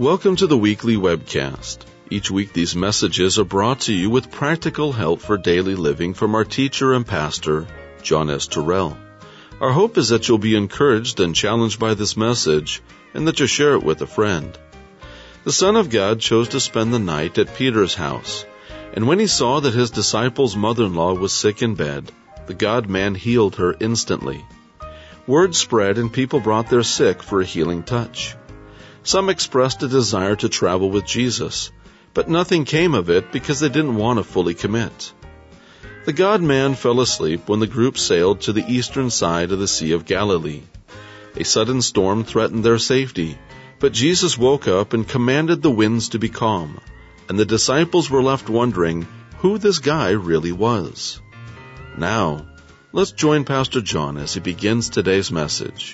Welcome to the weekly webcast. Each week these messages are brought to you with practical help for daily living from our teacher and pastor, John S. Terrell. Our hope is that you'll be encouraged and challenged by this message and that you'll share it with a friend. The Son of God chose to spend the night at Peter's house, and when he saw that his disciple's mother-in-law was sick in bed, the God-man healed her instantly. Word spread and people brought their sick for a healing touch. Some expressed a desire to travel with Jesus, but nothing came of it because they didn't want to fully commit. The God-man fell asleep when the group sailed to the eastern side of the Sea of Galilee. A sudden storm threatened their safety, but Jesus woke up and commanded the winds to be calm, and the disciples were left wondering who this guy really was. Now, let's join Pastor John as he begins today's message.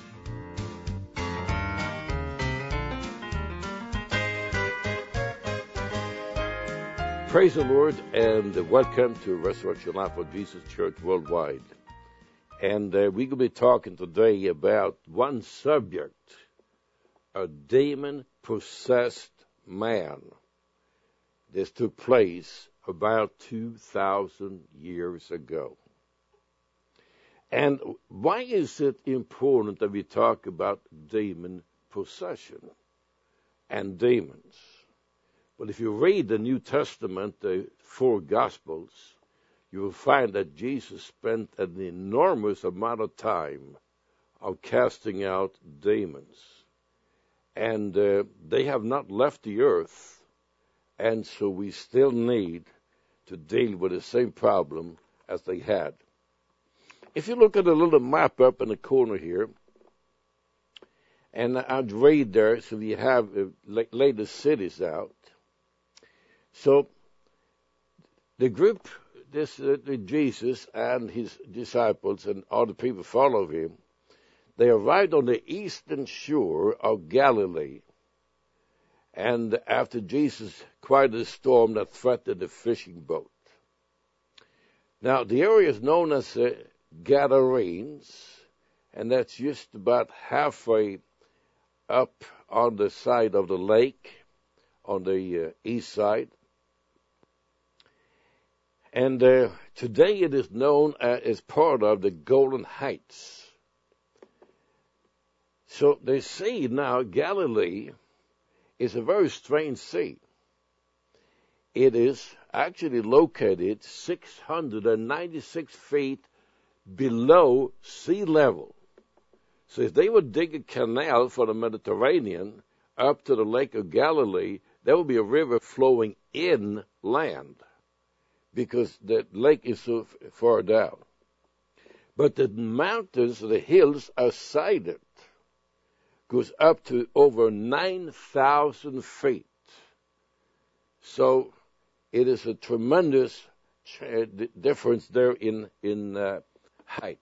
Praise the Lord, and welcome to Resurrection Life of Jesus Church Worldwide. And we're going to be talking today about one subject, a demon-possessed man. This took place about 2,000 years ago. And why is it important that we talk about demon possession and demons? Well, if you read the New Testament, the four Gospels, you will find that Jesus spent an enormous amount of time of casting out demons. And they have not left the earth, and so we still need to deal with the same problem as they had. If you look at a little map up in the corner here, and I'd read there, so we have laid the cities out. So the group, Jesus and his disciples and all the people follow him, they arrived on the eastern shore of Galilee. And after Jesus quieted a storm that threatened the fishing boat. Now, the area is known as Gadarenes, and that's just about halfway up on the side of the lake, on the east side. And today it is known as part of the Golden Heights. So they see now Galilee is a very strange sea. It is actually located 696 feet below sea level. So if they would dig a canal for the Mediterranean up to the Lake of Galilee, there will be a river flowing inland, because the lake is so far down. But the mountains, the hills are sided, goes up to over 9,000 feet. So it is a tremendous difference there in height.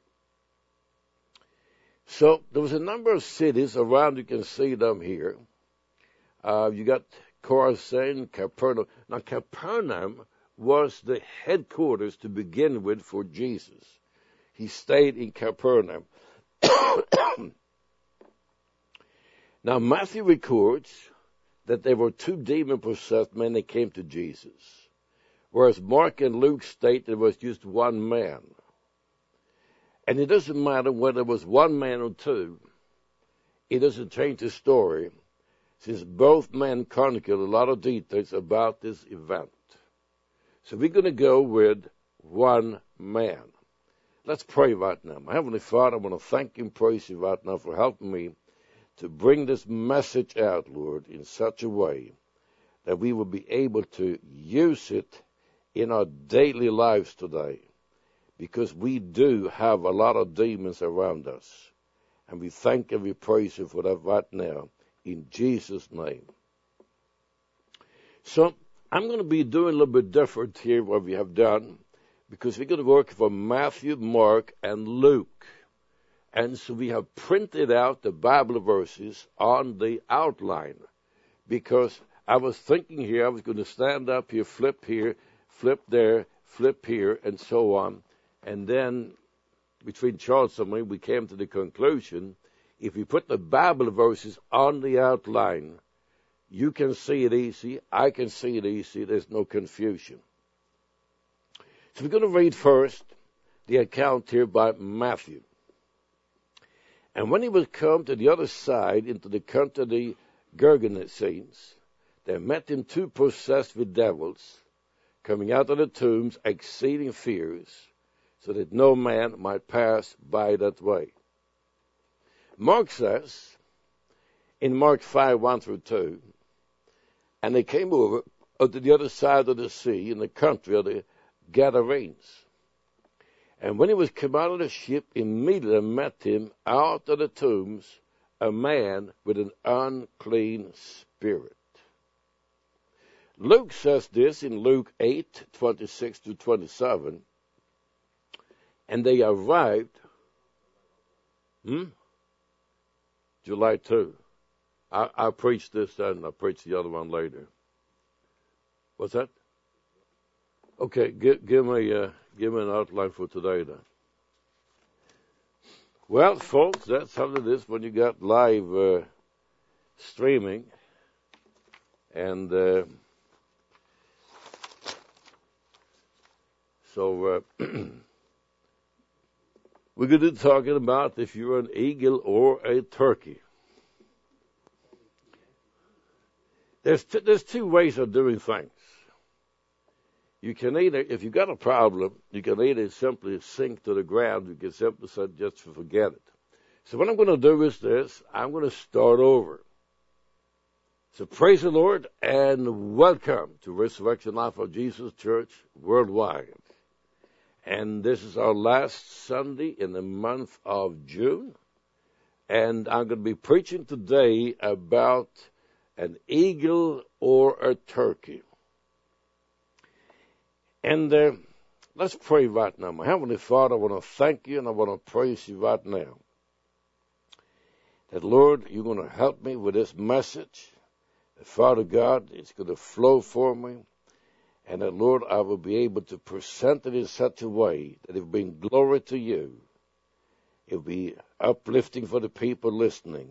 So there was a number of cities around. You can see them here. You got Chorazin, Capernaum. Now Capernaum was the headquarters to begin with for Jesus. He stayed in Capernaum. Now, Matthew records that there were two demon-possessed men that came to Jesus, whereas Mark and Luke state there was just one man. And it doesn't matter whether it was one man or two. It doesn't change the story, since both men chronicled a lot of details about this event. So we're going to go with one man. Let's pray right now. My Heavenly Father, I want to thank you and praise you right now for helping me to bring this message out, Lord, in such a way that we will be able to use it in our daily lives today, because we do have a lot of demons around us. And we thank and we praise you for that right now, in Jesus' name. So I'm going to be doing a little bit different here what we have done, because we're going to work from Matthew, Mark, and Luke. And so we have printed out the Bible verses on the outline, because I was thinking here, I was going to stand up here, flip there, flip here, and so on. And then between Charles and me, we came to the conclusion, if we put the Bible verses on the outline, You can see it easy. I can see it easy. There's no confusion. So we're going to read first the account here by Matthew. And when he was come to the other side into the country of the Gergesenes, there met him two possessed with devils, coming out of the tombs, exceeding fierce, so that no man might pass by that way. Mark says, in Mark 5, 1 through 2, and they came over to the other side of the sea in the country of the Gadarenes. And when he was come out of the ship, immediately met him out of the tombs a man with an unclean spirit. Luke says this in Luke 8, 26 to 27. And they arrived, July 2. I preached this and I preached the other one later. What's that? Okay, give me an outline for today then. Well, folks, that's how it is when you got live streaming. And so we're going to be talking about if you're an eagle or a turkey. There's two ways of doing things. You can either, if you've got a problem, you can either simply sink to the ground. You can simply say, just forget it. So what I'm going to do is this. I'm going to start over. So praise the Lord and welcome to Resurrection Life of Jesus Church Worldwide. And this is our last Sunday in the month of June. And I'm going to be preaching today about an eagle or a turkey. And let's pray right now. My Heavenly Father, I want to thank you and I want to praise you right now. That, Lord, you're going to help me with this message. That, Father God, it's going to flow for me. And that, Lord, I will be able to present it in such a way that it will bring glory to you. It will be uplifting for the people listening.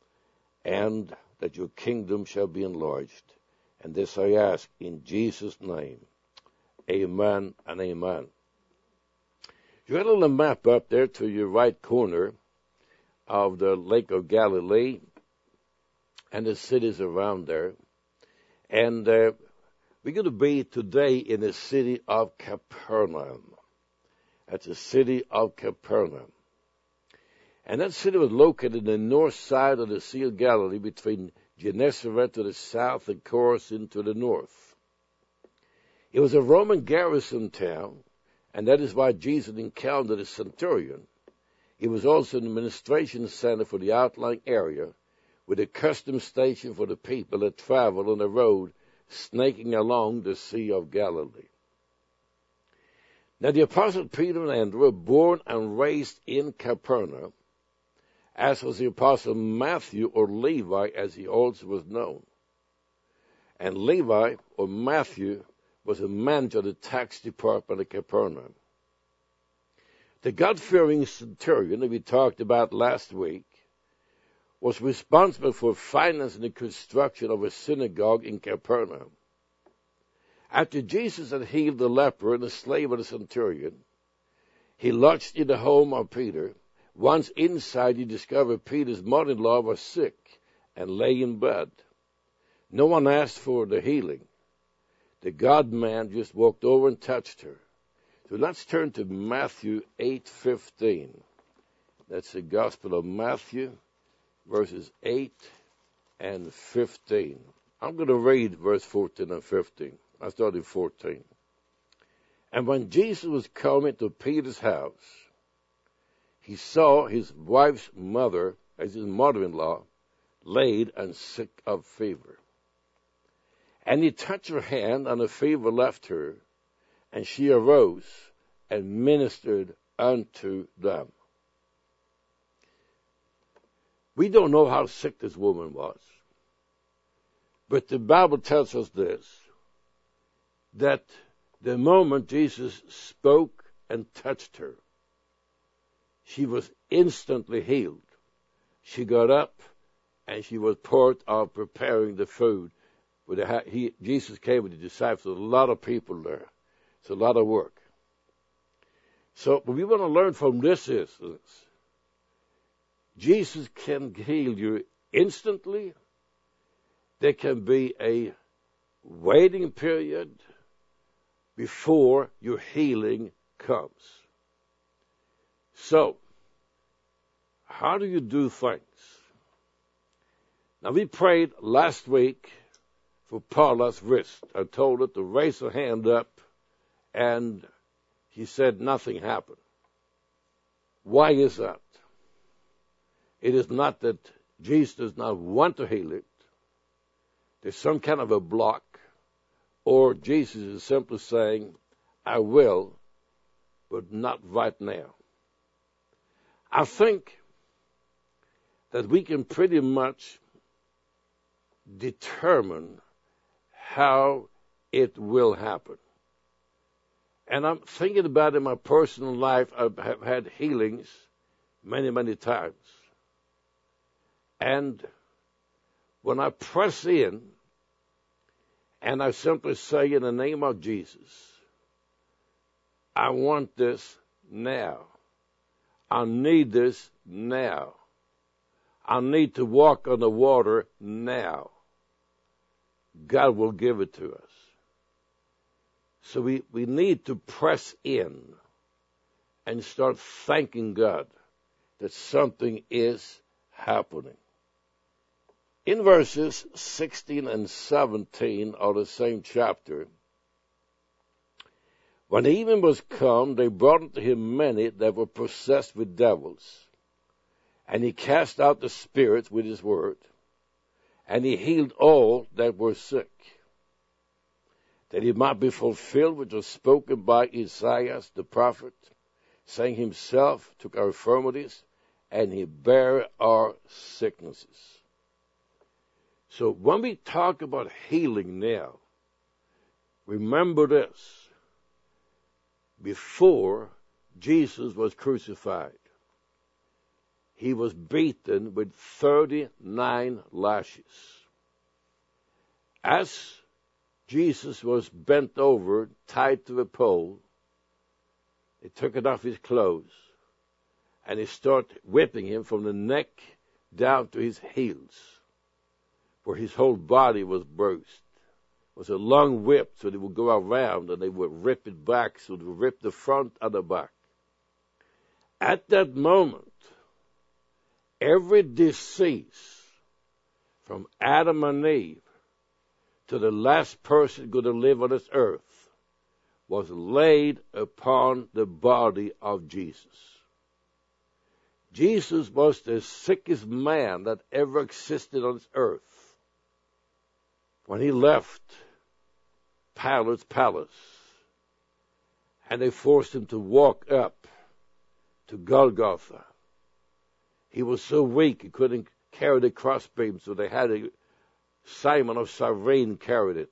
And that your kingdom shall be enlarged. And this I ask in Jesus' name. Amen and amen. You got a little map up there to your right corner of the Lake of Galilee and the cities around there. And we're going to be today in the city of Capernaum. That's the city of Capernaum. And that city was located in the north side of the Sea of Galilee between Gennesaret to the south and Chorazin to the north. It was a Roman garrison town, and that is why Jesus encountered a centurion. It was also an administration center for the outlying area, with a custom station for the people that traveled on the road snaking along the Sea of Galilee. Now the Apostle Peter and Andrew were born and raised in Capernaum, as was the Apostle Matthew, or Levi, as he also was known. And Levi, or Matthew, was a manager of the tax department of Capernaum. The God-fearing centurion that we talked about last week was responsible for financing the construction of a synagogue in Capernaum. After Jesus had healed the leper and the slave of the centurion, he lodged in the home of Peter. Once inside, he discovered Peter's mother-in-law was sick and lay in bed. No one asked for the healing. The God-man just walked over and touched her. So let's turn to Matthew 8:15. That's the Gospel of Matthew, verses 8 and 15. I'm going to read verse 14 and 15. I started 14. And when Jesus was coming to Peter's house, he saw his wife's mother, as his mother-in-law, laid and sick of fever. And he touched her hand, and the fever left her, and she arose and ministered unto them. We don't know how sick this woman was, but the Bible tells us this, that the moment Jesus spoke and touched her, she was instantly healed. She got up and she was part of preparing the food. Jesus came with the disciples, a lot of people there. It's a lot of work. So what we want to learn from this is Jesus can heal you instantly. There can be a waiting period before your healing comes. So, how do you do things? Now, we prayed last week for Paula's wrist. I told her to raise her hand up, and he said nothing happened. Why is that? It is not that Jesus does not want to heal it. There's some kind of a block, or Jesus is simply saying, I will, but not right now. I think that we can pretty much determine how it will happen. And I'm thinking about in my personal life, I have had healings many, many times. And when I press in and I simply say in the name of Jesus, I want this now. I need this now. I need to walk on the water now. God will give it to us. So we need to press in and start thanking God that something is happening. In verses 16 and 17 of the same chapter, when the evening was come, they brought unto him many that were possessed with devils. And he cast out the spirits with his word, and he healed all that were sick, that it might be fulfilled which was spoken by Isaiah the prophet, saying, himself took our infirmities, and he bare our sicknesses. So when we talk about healing now, remember this. Before Jesus was crucified, he was beaten with 39 lashes. As Jesus was bent over, tied to a pole, they took it off his clothes, and they started whipping him from the neck down to his heels, where his whole body was bruised. It was a long whip, so they would go around and they would rip it back, so they would rip the front and the back. At that moment, every disease from Adam and Eve to the last person going to live on this earth was laid upon the body of Jesus. Jesus was the sickest man that ever existed on this earth. When he left Pilate's palace, and they forced him to walk up to Golgotha, he was so weak he couldn't carry the crossbeam, so they had Simon of Cyrene carried it.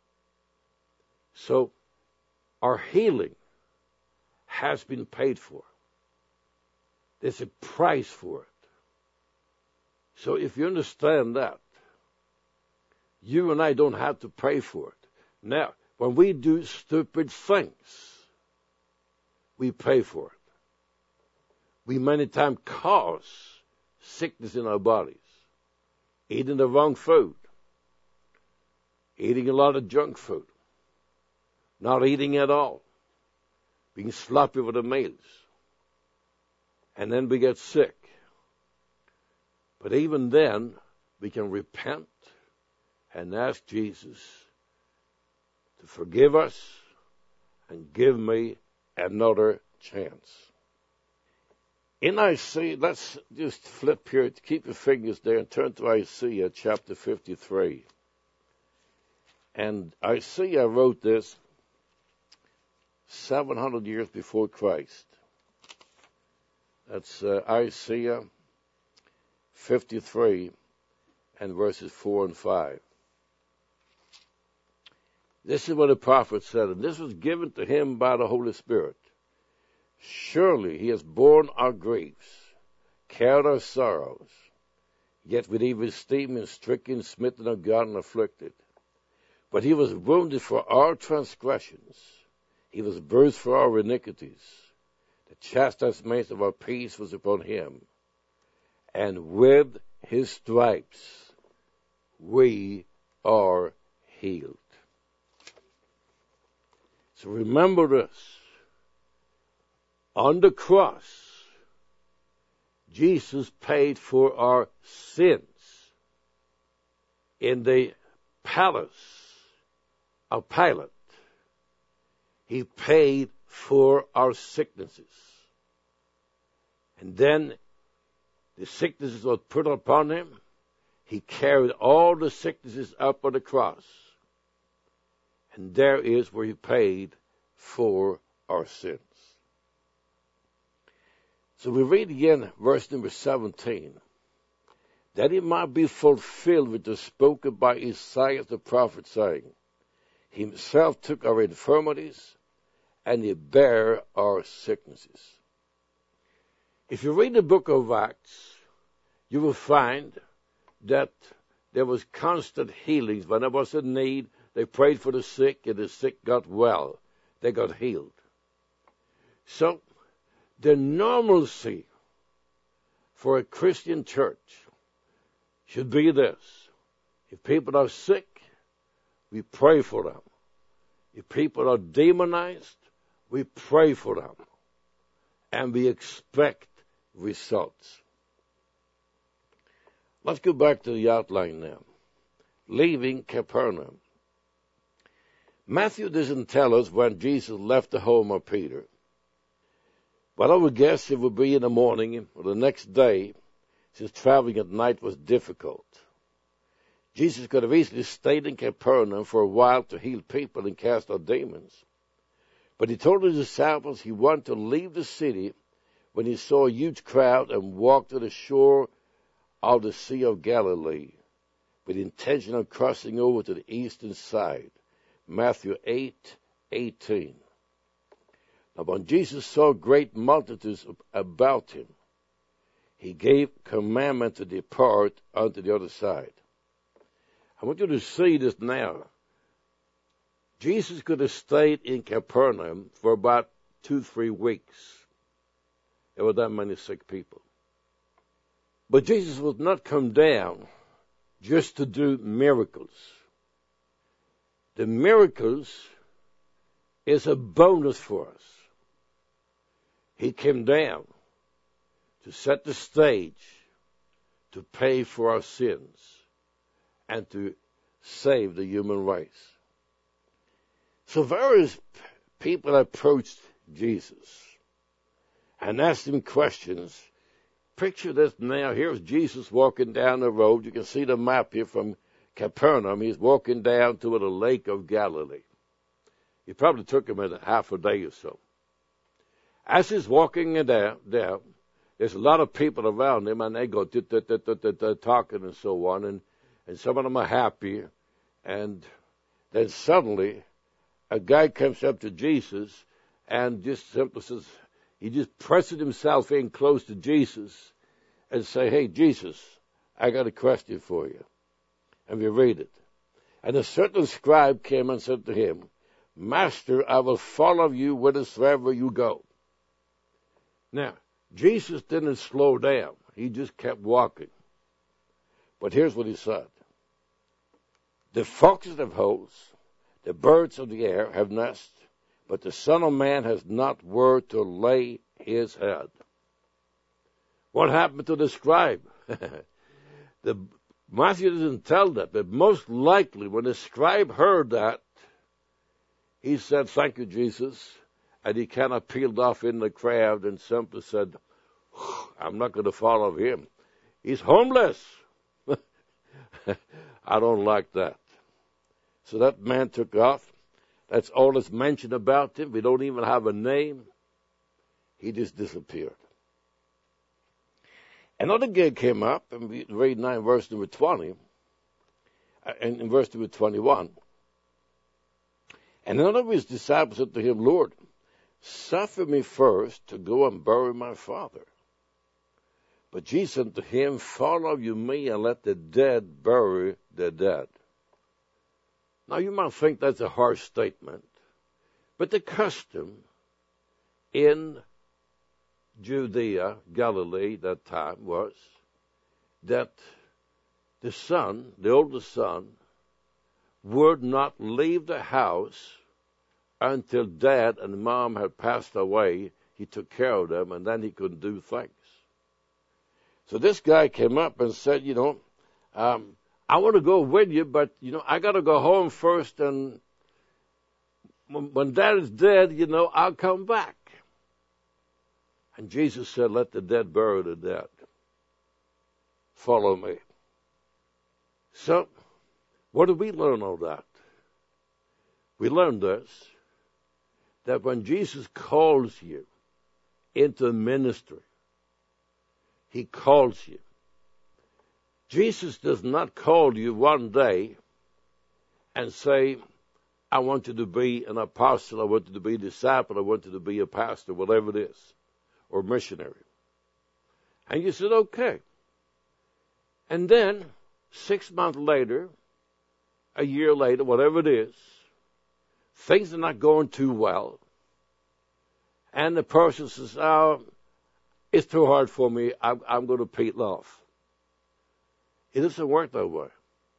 So our healing has been paid for. There's a price for it. So if you understand that, you and I don't have to pay for it. Now, when we do stupid things, we pay for it. We many times cause sickness in our bodies. Eating the wrong food. Eating a lot of junk food. Not eating at all. Being sloppy with the meals. And then we get sick. But even then, we can repent and ask Jesus to forgive us and give me another chance. In Isaiah, let's just flip here, keep your fingers there and turn to Isaiah chapter 53. And Isaiah wrote this 700 years before Christ. That's Isaiah 53 and verses 4 and 5. This is what the prophet said, and this was given to him by the Holy Spirit. Surely he has borne our griefs, carried our sorrows. yet with evil esteem and stricken, smitten of God, and afflicted. But he was wounded for our transgressions. He was bruised for our iniquities. The chastisement of our peace was upon him. And with his stripes we are healed. So remember this. On the cross, Jesus paid for our sins. In the palace of Pilate, he paid for our sicknesses. And then the sicknesses were put upon him. He carried all the sicknesses up on the cross. And there is where he paid for our sins. So we read again verse number 17. That it might be fulfilled which was spoken by Isaiah the prophet, saying, He himself took our infirmities, and he bare our sicknesses. If you read the book of Acts, you will find that there was constant healings. When there was a need, they prayed for the sick, and the sick got well. They got healed. So, the normalcy for a Christian church should be this. If people are sick, we pray for them. If people are demonized, we pray for them. And we expect results. Let's go back to the outline now. Leaving Capernaum. Matthew doesn't tell us when Jesus left the home of Peter. But I would guess it would be in the morning or the next day, since traveling at night was difficult. Jesus could have easily stayed in Capernaum for a while to heal people and cast out demons. But he told his disciples he wanted to leave the city when he saw a huge crowd and walked to the shore of the Sea of Galilee with the intention of crossing over to the eastern side. Matthew 8:18. Now when Jesus saw great multitudes about him, he gave commandment to depart unto the other side. I want you to see this now. Jesus could have stayed in Capernaum for about 2-3 weeks. There were that many sick people. But Jesus would not come down just to do miracles. The miracles is a bonus for us. He came down to set the stage, to pay for our sins, and to save the human race. So various people approached Jesus and asked him questions. Picture this now. Here's Jesus walking down the road. You can see the map here from Capernaum. He's walking down to the Lake of Galilee. It probably took him half a day or so. As he's walking down, there's a lot of people around him, and they go talking and so on, and some of them are happy. And then suddenly, a guy comes up to Jesus and just simply says, he just presses himself in close to Jesus and say, "Hey, Jesus, I got a question for you." And we read it. And a certain scribe came and said to him, "Master, I will follow you whithersoever you go." Now, Jesus didn't slow down. He just kept walking. But here's what he said. The foxes have holes, the birds of the air have nests, but the Son of Man has not where to lay his head. What happened to the scribe? Matthew doesn't tell that, but most likely when the scribe heard that, he said, "Thank you, Jesus," and he kind of peeled off in the crowd and simply said, "I'm not going to follow him. He's homeless." I don't like that. So that man took off. That's all that's mentioned about him. We don't even have a name. He just disappeared. Another guy came up, and we read 9 verse number 20, and in verse number 21. And another of his disciples said to him, "Lord, suffer me first to go and bury my father." But Jesus said to him, follow you me and let the dead bury their dead. Now you might think that's a harsh statement, but the custom in Judea, Galilee, that time was that the son, the oldest son, would not leave the house until dad and mom had passed away. He took care of them, and then he could do things. So this guy came up and said, I want to go with you, but, I got to go home first, and when dad is dead, I'll come back. And Jesus said, let the dead bury the dead. Follow me. So, what do we learn of that? We learn this, that when Jesus calls you into ministry, he calls you. Jesus does not call you one day and say, I want you to be an apostle, I want you to be a disciple, I want you to be a pastor, whatever it is, or missionary. And you said, okay. And then, 6 months later, a year later, whatever it is, things are not going too well. And the person says, it's too hard for me, I'm going to peel off. It doesn't work that way.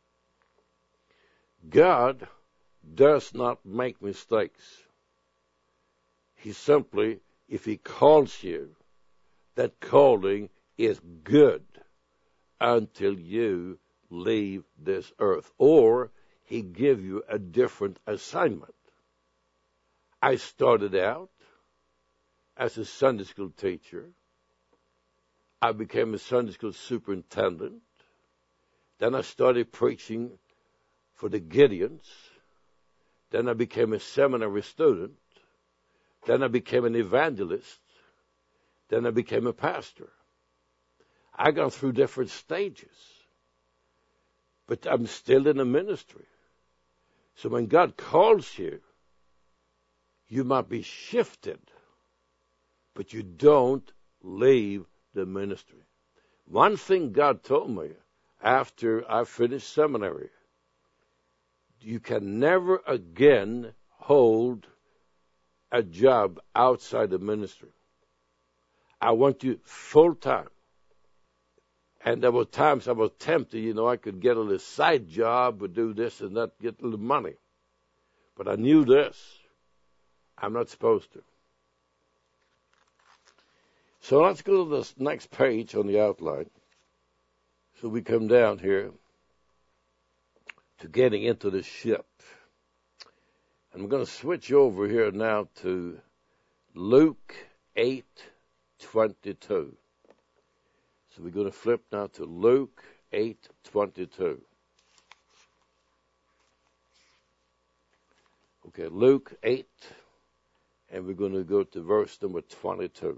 God does not make mistakes. He simply, if he calls you, that calling is good until you leave this earth, or he give you a different assignment. I started out as a Sunday school teacher. I became a Sunday school superintendent. Then I started preaching for the Gideons. Then I became a seminary student. Then I became an evangelist. Then I became a pastor. I got through different stages. But I'm still in the ministry. So when God calls you, you might be shifted, but you don't leave the ministry. One thing God told me after I finished seminary, you can never again hold a job outside the ministry. I want you full time. And there were times I was tempted, I could get a little side job or do this and that, get a little money. But I knew this. I'm not supposed to. So let's go to the next page on the outline. So we come down here to getting into the ship. And I'm going to switch over here now to Luke 8:22. So we're going to flip now to Luke 8:22. Okay, Luke 8, and we're going to go to verse number 22.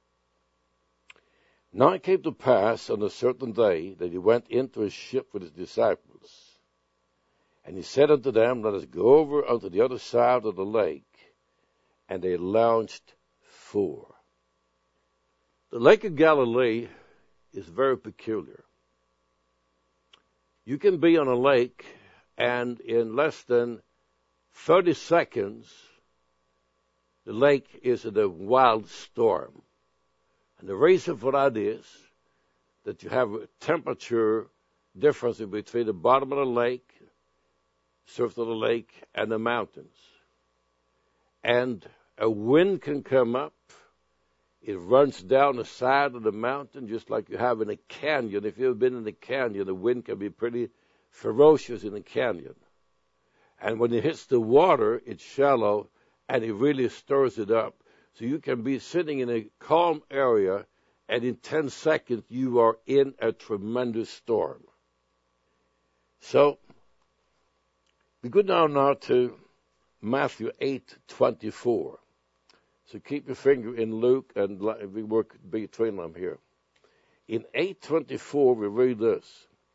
Now it came to pass on a certain day that he went into a ship with his disciples. And he said unto them, let us go over unto the other side of the lake. And they launched for. The Lake of Galilee is very peculiar. You can be on a lake, and in less than 30 seconds, the lake is in a wild storm. And the reason for that is that you have a temperature difference between the bottom of the lake, surface of the lake, and the mountains. And a wind can come up. It runs down the side of the mountain just like you have in a canyon. If you've ever been in a canyon, the wind can be pretty ferocious in a canyon. And when it hits the water, it's shallow, and it really stirs it up. So you can be sitting in a calm area, and in 10 seconds, you are in a tremendous storm. So, we go down now to Matthew 8:24. So keep your finger in Luke, and we work between them here. In 8:24, we read this.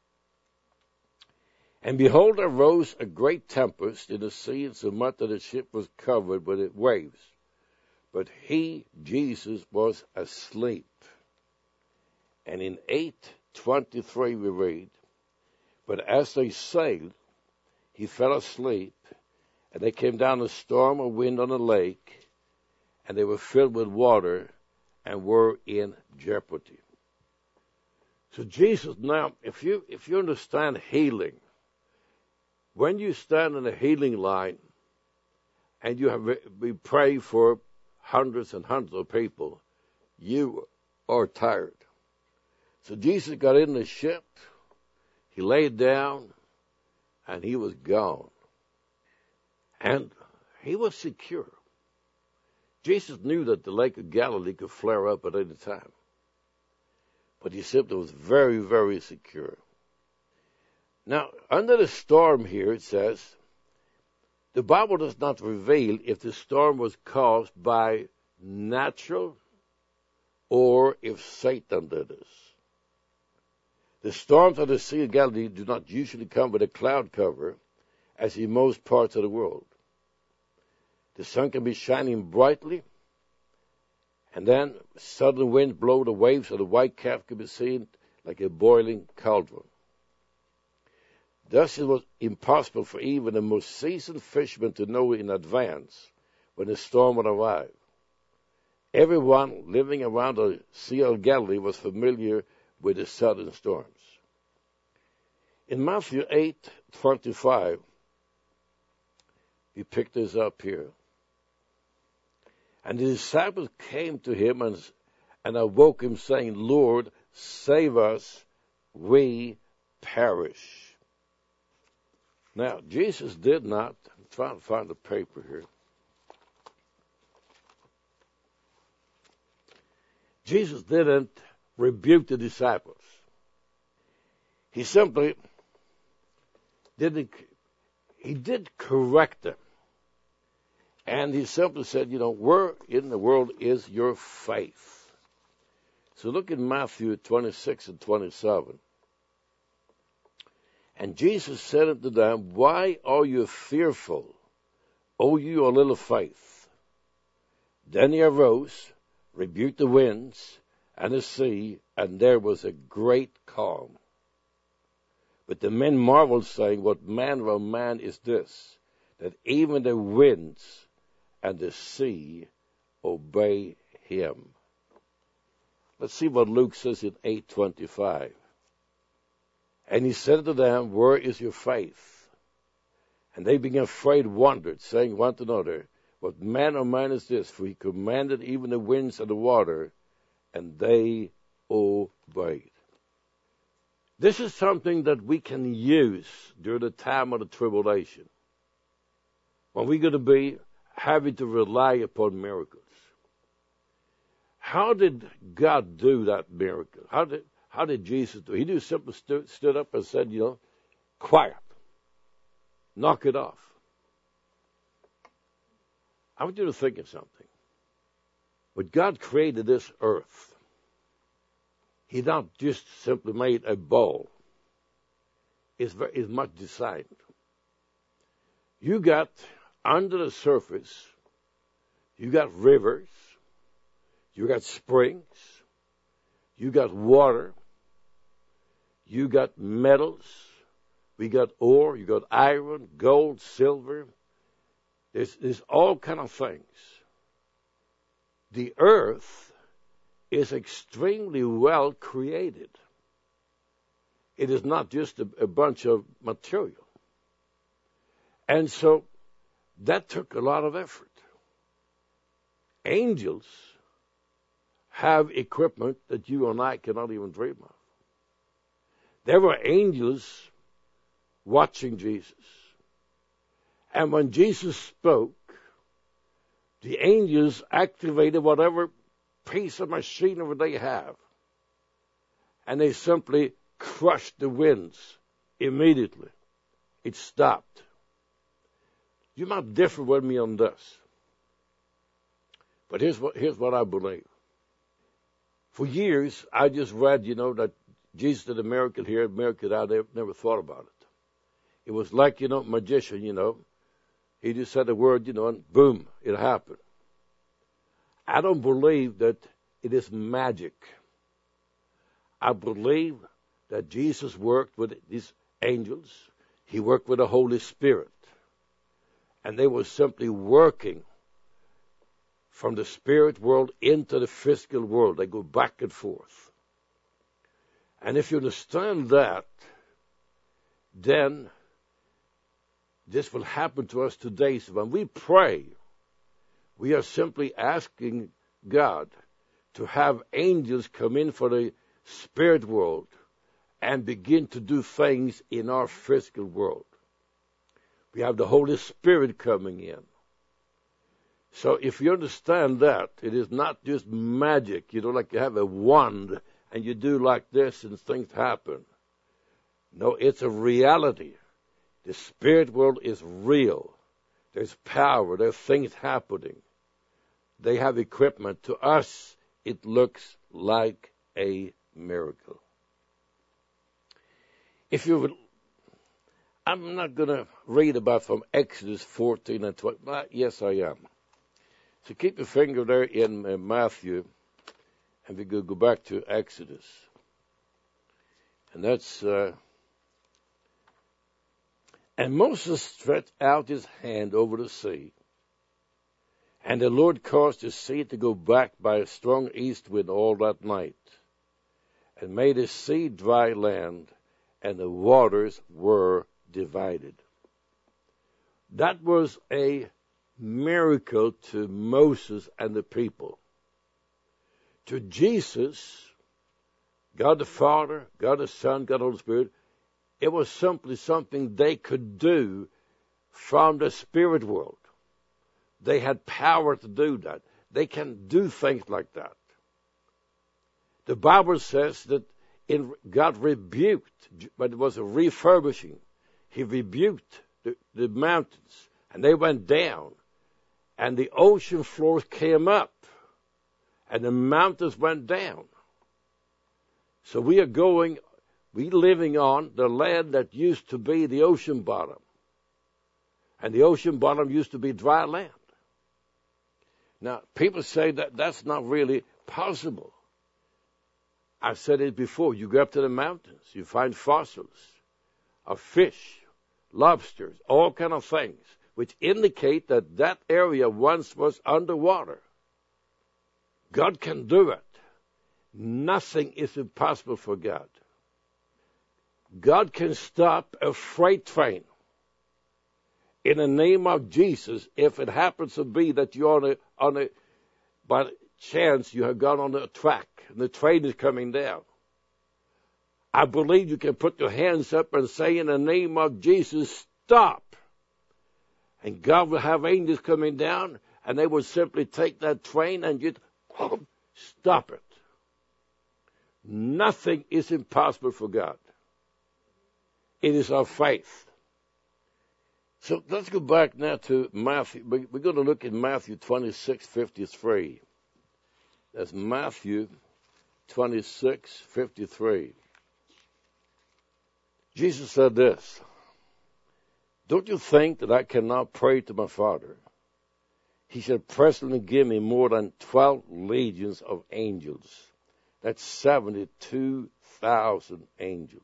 And behold, there arose a great tempest in the sea, and so much that the ship was covered with waves. But he, Jesus, was asleep. And in 8:23 we read, "But as they sailed, he fell asleep, and there came down a storm of wind on the lake, and they were filled with water and were in jeopardy." So Jesus, now, if you understand healing, when you stand in a healing line and we pray for hundreds and hundreds of people, you are tired. So Jesus got in the ship, he laid down, and he was gone. And he was secure. Jesus knew that the Lake of Galilee could flare up at any time. But he simply was very, very secure. Now, under the storm here, it says, the Bible does not reveal if the storm was caused by natural or if Satan did this. The storms of the Sea of Galilee do not usually come with a cloud cover, as in most parts of the world. The sun can be shining brightly, and then sudden wind blow the waves of the white calf can be seen like a boiling cauldron. Thus it was impossible for even the most seasoned fisherman to know in advance when the storm would arrive. Everyone living around the Sea of Galilee was familiar with the sudden storms. In Matthew 8:25, we pick this up here. "And the disciples came to him and awoke him, saying, 'Lord, save us, we perish.'" Now, Jesus did not, I'm trying to find the paper here. Jesus didn't rebuke the disciples. He simply did correct them. And he simply said, where in the world is your faith? So look at Matthew 26 and 27. "And Jesus said unto them, Why are you fearful, O you of little faith? Then he arose, rebuked the winds and the sea, and there was a great calm. But the men marveled, saying, What manner of man is this, that even the winds and the sea obey him?" Let's see what Luke says in 8:25. "And he said to them, Where is your faith? And they being afraid wondered, saying one to another, What manner of man is this? For he commanded even the winds and the water, and they obeyed." This is something that we can use during the time of the tribulation, when we're going to be having to rely upon miracles. How did God do that miracle? How did Jesus do it? He just simply stood up and said, quiet. Knock it off. I want you to think of something. When God created this earth, he not just simply made a ball. It's much designed. You got under the surface, you got rivers, you got springs, you got water, you got metals, we got ore, you got iron, gold, silver. There's all kind of things. The earth is extremely well created. It is not just a bunch of material. And so that took a lot of effort. Angels have equipment that you and I cannot even dream of. There were angels watching Jesus. And when Jesus spoke, the angels activated whatever piece of machinery they have. And they simply crushed the winds immediately. It stopped. You might differ with me on this. But here's what I believe. For years, I just read, that Jesus did a miracle here, a miracle out there. Never thought about it. It was like, magician, He just said a word, and boom, it happened. I don't believe that it is magic. I believe that Jesus worked with these angels. He worked with the Holy Spirit. And they were simply working from the spirit world into the physical world. They go back and forth. And if you understand that, then this will happen to us today. So when we pray, we are simply asking God to have angels come in for the spirit world and begin to do things in our physical world. We have the Holy Spirit coming in. So if you understand that, it is not just magic, like you have a wand and you do like this and things happen. No, it's a reality. The spirit world is real. There's power. There's things happening. They have equipment. To us, it looks like a miracle. If you would, I'm not going to read about from Exodus 14 and 20. Yes, I am. So keep your finger there in Matthew, and we go back to Exodus. And that's, and Moses stretched out his hand over the sea, and the Lord caused the sea to go back by a strong east wind all that night, and made the sea dry land, and the waters were divided. That was a miracle to Moses and the people. To Jesus, God the Father, God the Son, God the Holy Spirit, it was simply something they could do from the spirit world. They had power to do that. They can do things like that. The Bible says that God rebuked, but it was a refurbishing. He rebuked the mountains, and they went down, and the ocean floors came up, and the mountains went down. So we living on the land that used to be the ocean bottom, and the ocean bottom used to be dry land. Now, people say that that's not really possible. I've said it before. You go up to the mountains, you find fossils of fish, lobsters, all kind of things, which indicate that that area once was underwater. God can do it. Nothing is impossible for God. God can stop a freight train in the name of Jesus if it happens to be that you're by chance you have gone on a track and the train is coming down. I believe you can put your hands up and say in the name of Jesus, stop. And God will have angels coming down, and they will simply take that train and just stop it. Nothing is impossible for God. It is our faith. So let's go back now to Matthew. We're going to look at Matthew 26:53. That's Matthew 26:53. Jesus said this, "Don't you think that I cannot pray to my Father? He shall presently give me more than 12 legions of angels." That's 72,000 angels.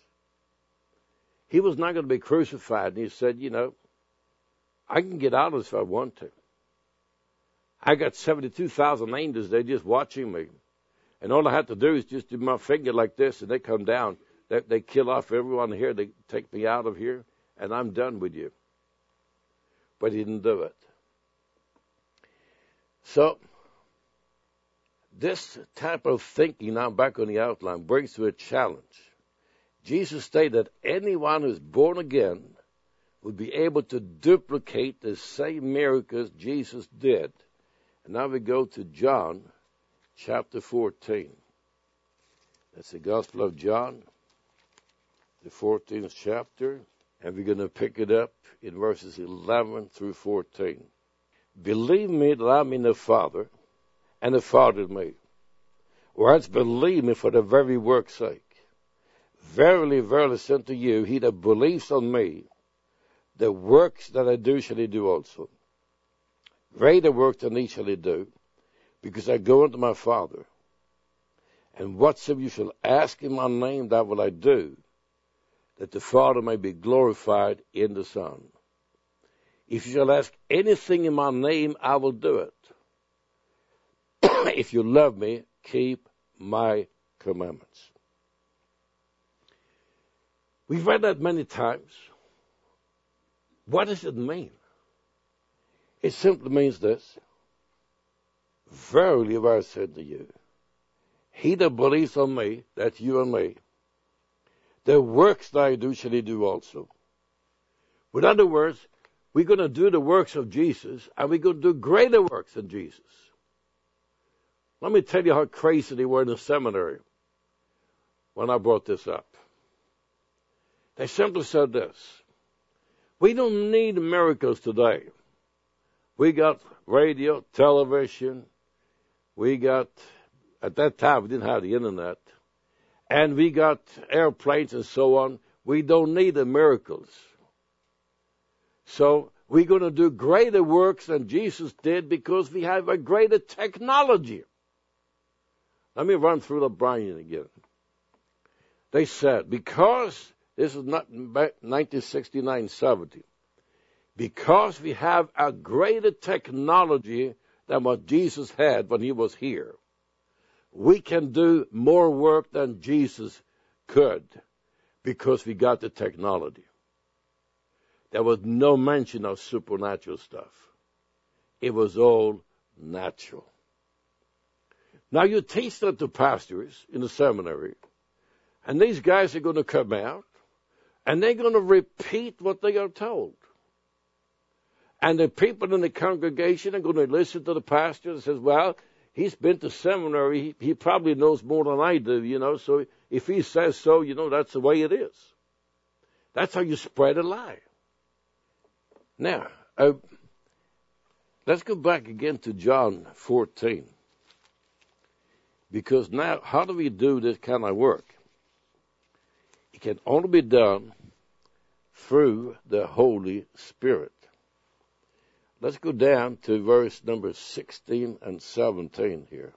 He was not going to be crucified, and he said, I can get out of this if I want to. I got 72,000 angels, they're just watching me. And all I have to do is just do my finger like this, and they come down. They kill off everyone here. They take me out of here, and I'm done with you. But he didn't do it. So, this type of thinking, now back on the outline, brings to a challenge. Jesus stated that anyone who's born again would be able to duplicate the same miracles Jesus did. And now we go to John chapter 14. That's the Gospel of John, the 14th chapter. And we're going to pick it up in verses 11 through 14. "Believe me that I'm in the Father, and the Father in me. Or else believe me for the very work's sake. Verily, verily, I say unto you, he that believes on me, the works that I do shall he do also. Greater works than these shall he do, because I go unto my Father. And whatsoever you shall ask in my name, that will I do, that the Father may be glorified in the Son. If you shall ask anything in my name, I will do it. If you love me, keep my commandments. We've read that many times. What does it mean? It simply means this. Verily have I said to you, he that believes on me, that's you and me, the works that I do shall he do also. In other words, we're going to do the works of Jesus, and we're going to do greater works than Jesus. Let me tell you how crazy they were in the seminary when I brought this up. They simply said this. We don't need miracles today. We got radio, television. We got, at that time, we didn't have the internet. And we got airplanes and so on. We don't need the miracles. So we're going to do greater works than Jesus did because we have a greater technology. Let me run through the Brian again. They said, because this is not 1969-70, because we have a greater technology than what Jesus had when he was here, we can do more work than Jesus could because we got the technology. There was no mention of supernatural stuff. It was all natural. Now you teach that to pastors in the seminary, and these guys are going to come out, and they're going to repeat what they are told. And the people in the congregation are going to listen to the pastor and says, well, he's been to seminary. He probably knows more than I do, so if he says so, that's the way it is. That's how you spread a lie. Now, let's go back again to John 14. Because now, how do we do this kind of work? It can only be done through the Holy Spirit. Let's go down to verse number 16 and 17 here.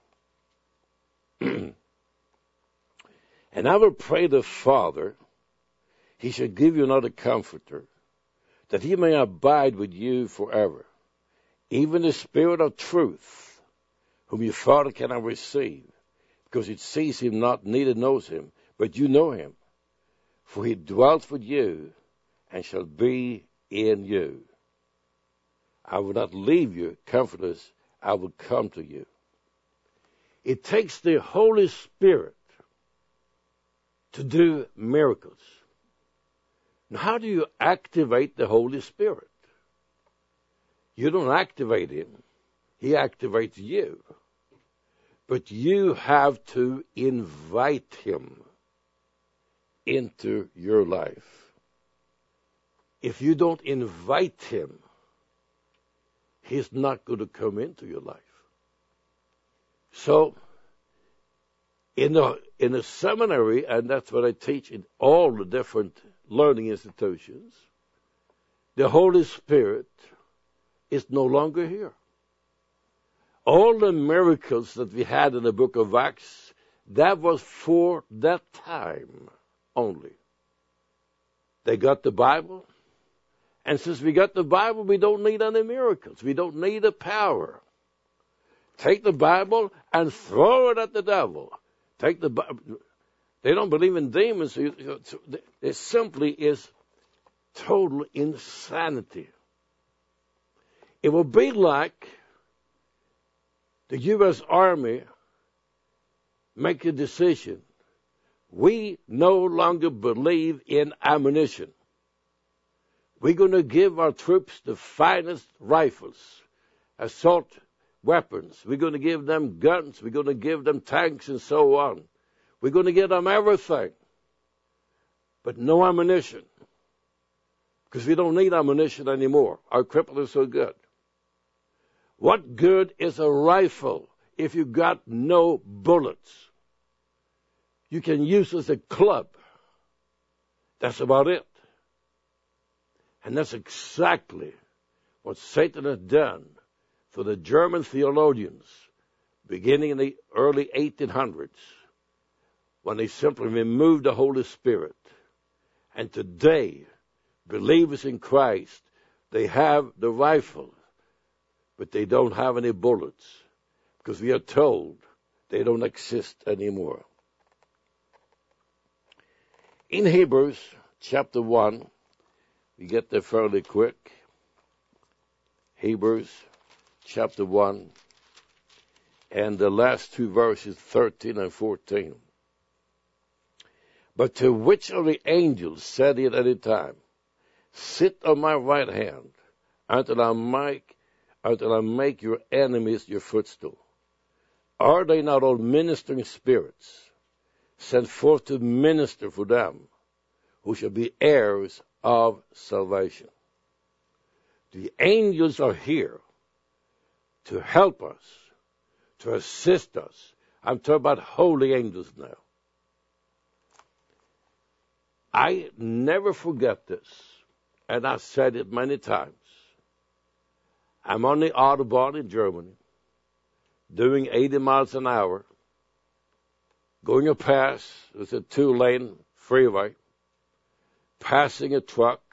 And I will pray the Father, he shall give you another comforter, that he may abide with you forever, even the Spirit of truth, whom your Father cannot receive, because it sees him not, neither knows him, but you know him, for he dwells with you and shall be in you. I will not leave you comfortless, I will come to you. It takes the Holy Spirit to do miracles. Now, how do you activate the Holy Spirit? You don't activate him. He activates you. But you have to invite him into your life. If you don't invite him, he's not going to come into your life. So, in the seminary, and that's what I teach in all the different learning institutions, the Holy Spirit is no longer here. All the miracles that we had in the book of Acts, that was for that time only. They got the Bible, and since we got the Bible, we don't need any miracles. We don't need a power. Take the Bible and throw it at the devil. Take the Bible. They don't believe in demons. It simply is total insanity. It will be like the U.S. Army make a decision. We no longer believe in ammunition. We're going to give our troops the finest rifles, assault weapons. We're going to give them guns. We're going to give them tanks and so on. We're going to give them everything, but no ammunition, because we don't need ammunition anymore. Our equipment is so good. What good is a rifle if you got no bullets? You can use it as a club. That's about it. And that's exactly what Satan has done for the German theologians beginning in the early 1800s. when they simply removed the Holy Spirit. And today, believers in Christ, they have the rifle, but they don't have any bullets, because we are told they don't exist anymore. In Hebrews chapter 1, we get there fairly quick. Hebrews chapter 1, and the last two verses, 13 and 14. But to which of the angels said he at any time, sit on my right hand until I make your enemies your footstool? Are they not all ministering spirits sent forth to minister for them who shall be heirs of salvation? The angels are here to help us, to assist us. I'm talking about holy angels now. I never forget this, and I've said it many times. I'm on the Autobahn in Germany, doing 80 miles an hour, going a pass. It's a 2-lane freeway, passing a truck,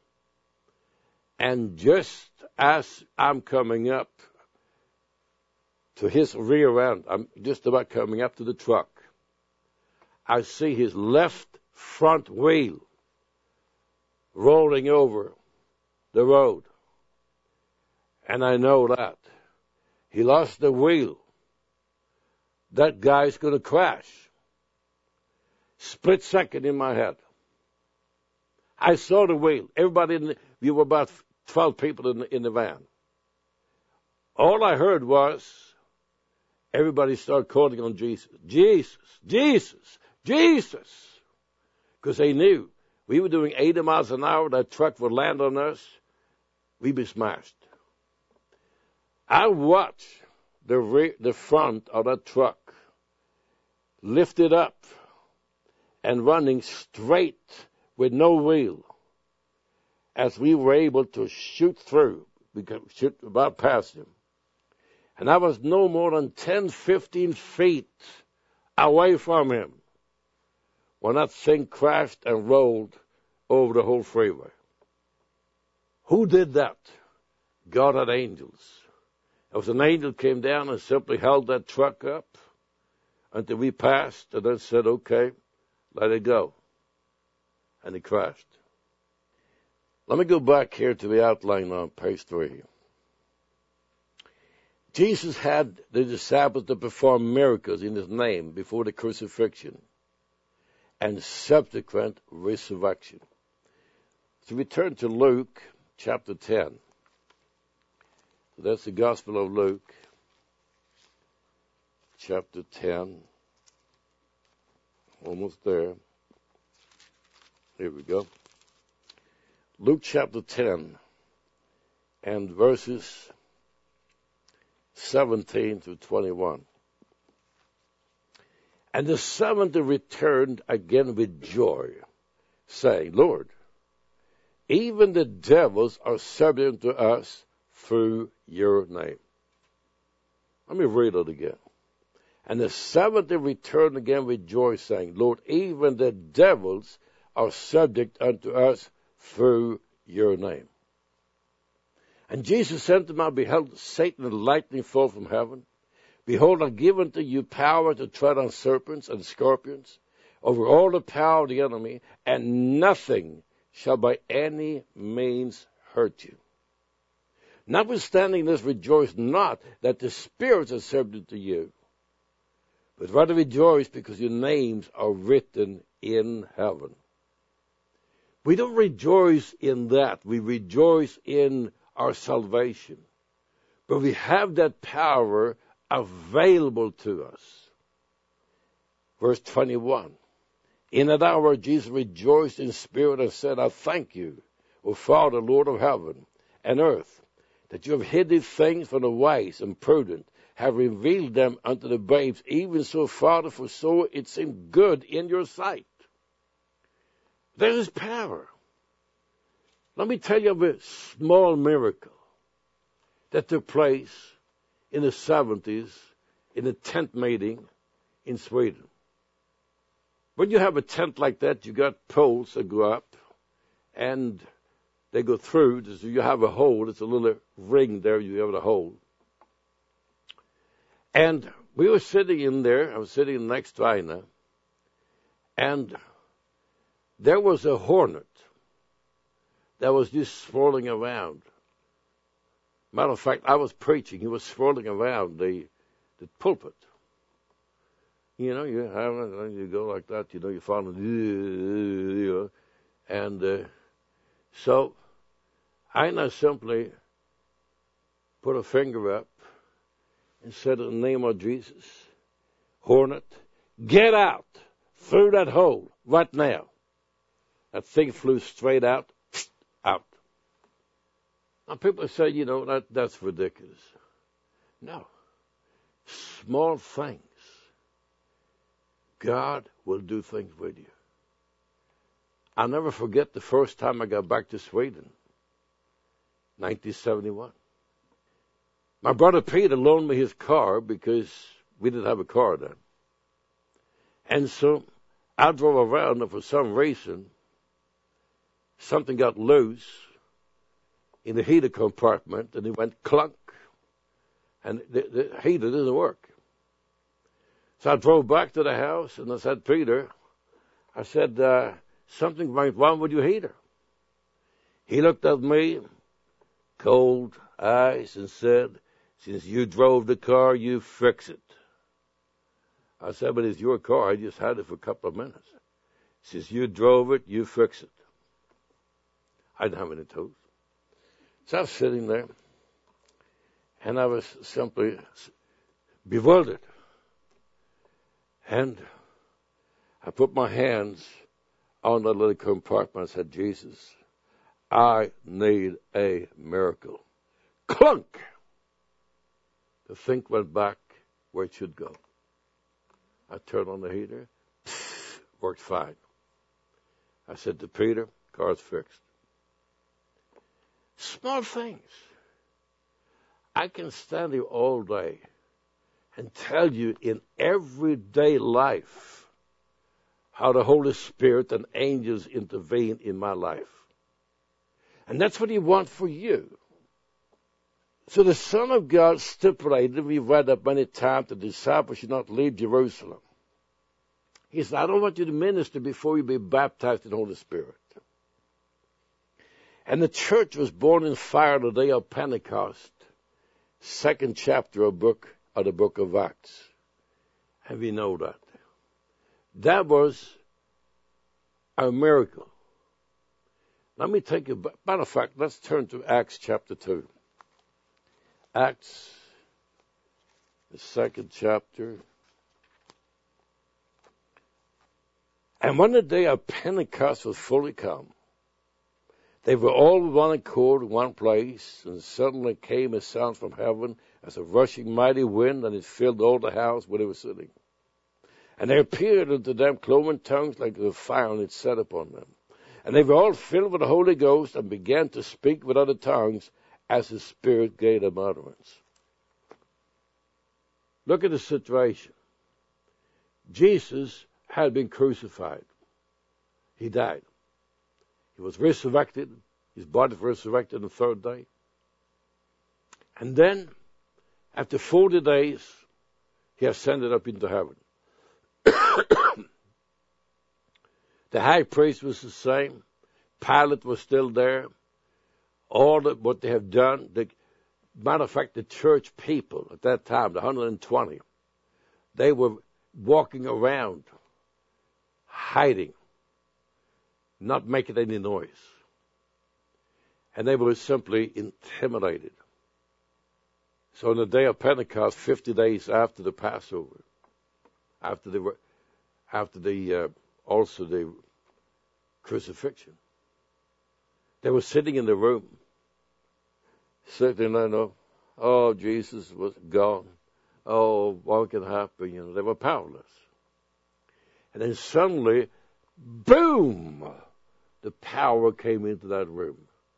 and just as I'm coming up to his rear end, I'm just about coming up to the truck, I see his left front wheel rolling over the road. And I know that. He lost the wheel. That guy's going to crash. Split second in my head. I saw the wheel. Everybody we were about 12 people in the van. All I heard was everybody started calling on Jesus. Jesus, Jesus, Jesus. Because they knew we were doing 80 miles an hour, that truck would land on us, we'd be smashed. I watched the front of that truck lifted up and running straight with no wheel as we were able to shoot through. We could shoot about past him. And I was no more than 10, 15 feet away from him when that thing crashed and rolled over the whole freeway. Who did that? God had angels. There was an angel came down and simply held that truck up until we passed, and then said, okay, let it go. And it crashed. Let me go back here to the outline on page 3. Jesus had the disciples to perform miracles in his name before the crucifixion and subsequent resurrection. So we turn to Luke chapter 10. So that's the Gospel of Luke, chapter 10. Almost there. Here we go. Luke chapter 10 and verses 17 to 21. And the 70 returned again with joy, saying, Lord, even the devils are subject to us through your name. Let me read it again. And the 70 returned again with joy, saying, Lord, even the devils are subject unto us through your name. And Jesus said to them, I beheld Satan and lightning fall from heaven. Behold, I give unto you power to tread on serpents and scorpions, over all the power of the enemy, and nothing shall by any means hurt you. Notwithstanding this, rejoice not that the spirits are subject to you, but rather rejoice because your names are written in heaven. We don't rejoice in that. We rejoice in our salvation. But we have that power available to us. Verse 21. In that hour Jesus rejoiced in spirit and said, I thank you, O Father, Lord of heaven and earth, that you have hid these things from the wise and prudent, have revealed them unto the babes. Even so, Father, for so it seemed good in your sight. There is power. Let me tell you of a small miracle that took place in the 70s in a tent meeting in Sweden. When you have a tent like that, you got poles that go up, and they go through. So you have a hole. It's a little ring there. You have a hole. And we were sitting in there. I was sitting next to Ina, and there was a hornet that was just swirling around. Matter of fact, I was preaching. He was swirling around the pulpit. You know, you go like that. You know, you follow. And so Ina simply put a finger up and said, in the name of Jesus, hornet, get out through that hole right now. That thing flew straight out. Now people say, you know, that's ridiculous. No. Small things. God will do things with you. I'll never forget the first time I got back to Sweden, 1971. My brother Peter loaned me his car because we didn't have a car then. And so I drove around, and for some reason, something got loose in the heater compartment, and it went clunk, and the heater didn't work. So I drove back to the house, and I said, Peter, I said, something went wrong with your heater. He looked at me, cold eyes, and said, since you drove the car, you fix it. I said, but it's your car. I just had it for a couple of minutes. Since you drove it, you fix it. I didn't have any tools. So I was sitting there, and I was simply bewildered. And I put my hands on that little compartment. I said, Jesus, I need a miracle. Clunk! The thing went back where it should go. I turned on the heater. Worked fine. I said to Peter, car's fixed. Small things. I can stand here all day and tell you in everyday life how the Holy Spirit and angels intervene in my life. And that's what He wants for you. So the Son of God stipulated, we've read that many times, the disciples should not leave Jerusalem. He said, I don't want you to minister before you be baptized in the Holy Spirit. And the church was born in fire the day of Pentecost, second chapter of the book of Acts. And we know that. That was a miracle. Let me take a matter of fact, let's turn to Acts chapter 2. Acts, the second chapter. And when the day of Pentecost was fully come, they were all with one accord in one place, and suddenly came a sound from heaven as a rushing mighty wind, and it filled all the house where they were sitting. And there appeared unto them cloven tongues like the fire, and it set upon them. And they were all filled with the Holy Ghost, and began to speak with other tongues as the Spirit gave them utterance. Look at the situation. Jesus had been crucified. He died. He was resurrected. His body was resurrected on the third day. And then, after 40 days, He ascended up into heaven. The high priest was the same. Pilate was still there. All that what they have done, matter of fact, the church people at that time, the 120, they were walking around, hiding, not making any noise. And they were simply intimidated. So on the day of Pentecost, 50 days after the Passover, after the crucifixion, they were sitting in the room, sitting there, oh, Jesus was gone. Oh, what can happen? They were powerless. And then suddenly, boom, the power came into that room.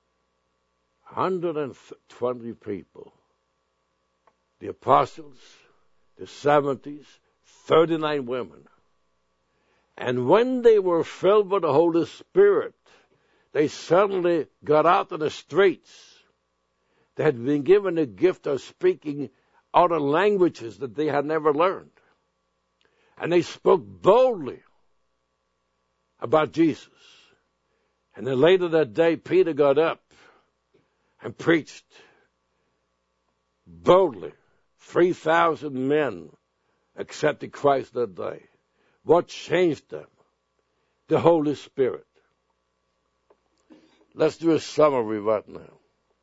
120 people. The apostles, the 70s, 39 women. And when they were filled with the Holy Spirit, they suddenly got out in the streets. They had been given the gift of speaking other languages that they had never learned. And they spoke boldly about Jesus. And then later that day, Peter got up and preached boldly. 3,000 men accepted Christ that day. What changed them? The Holy Spirit. Let's do a summary right now.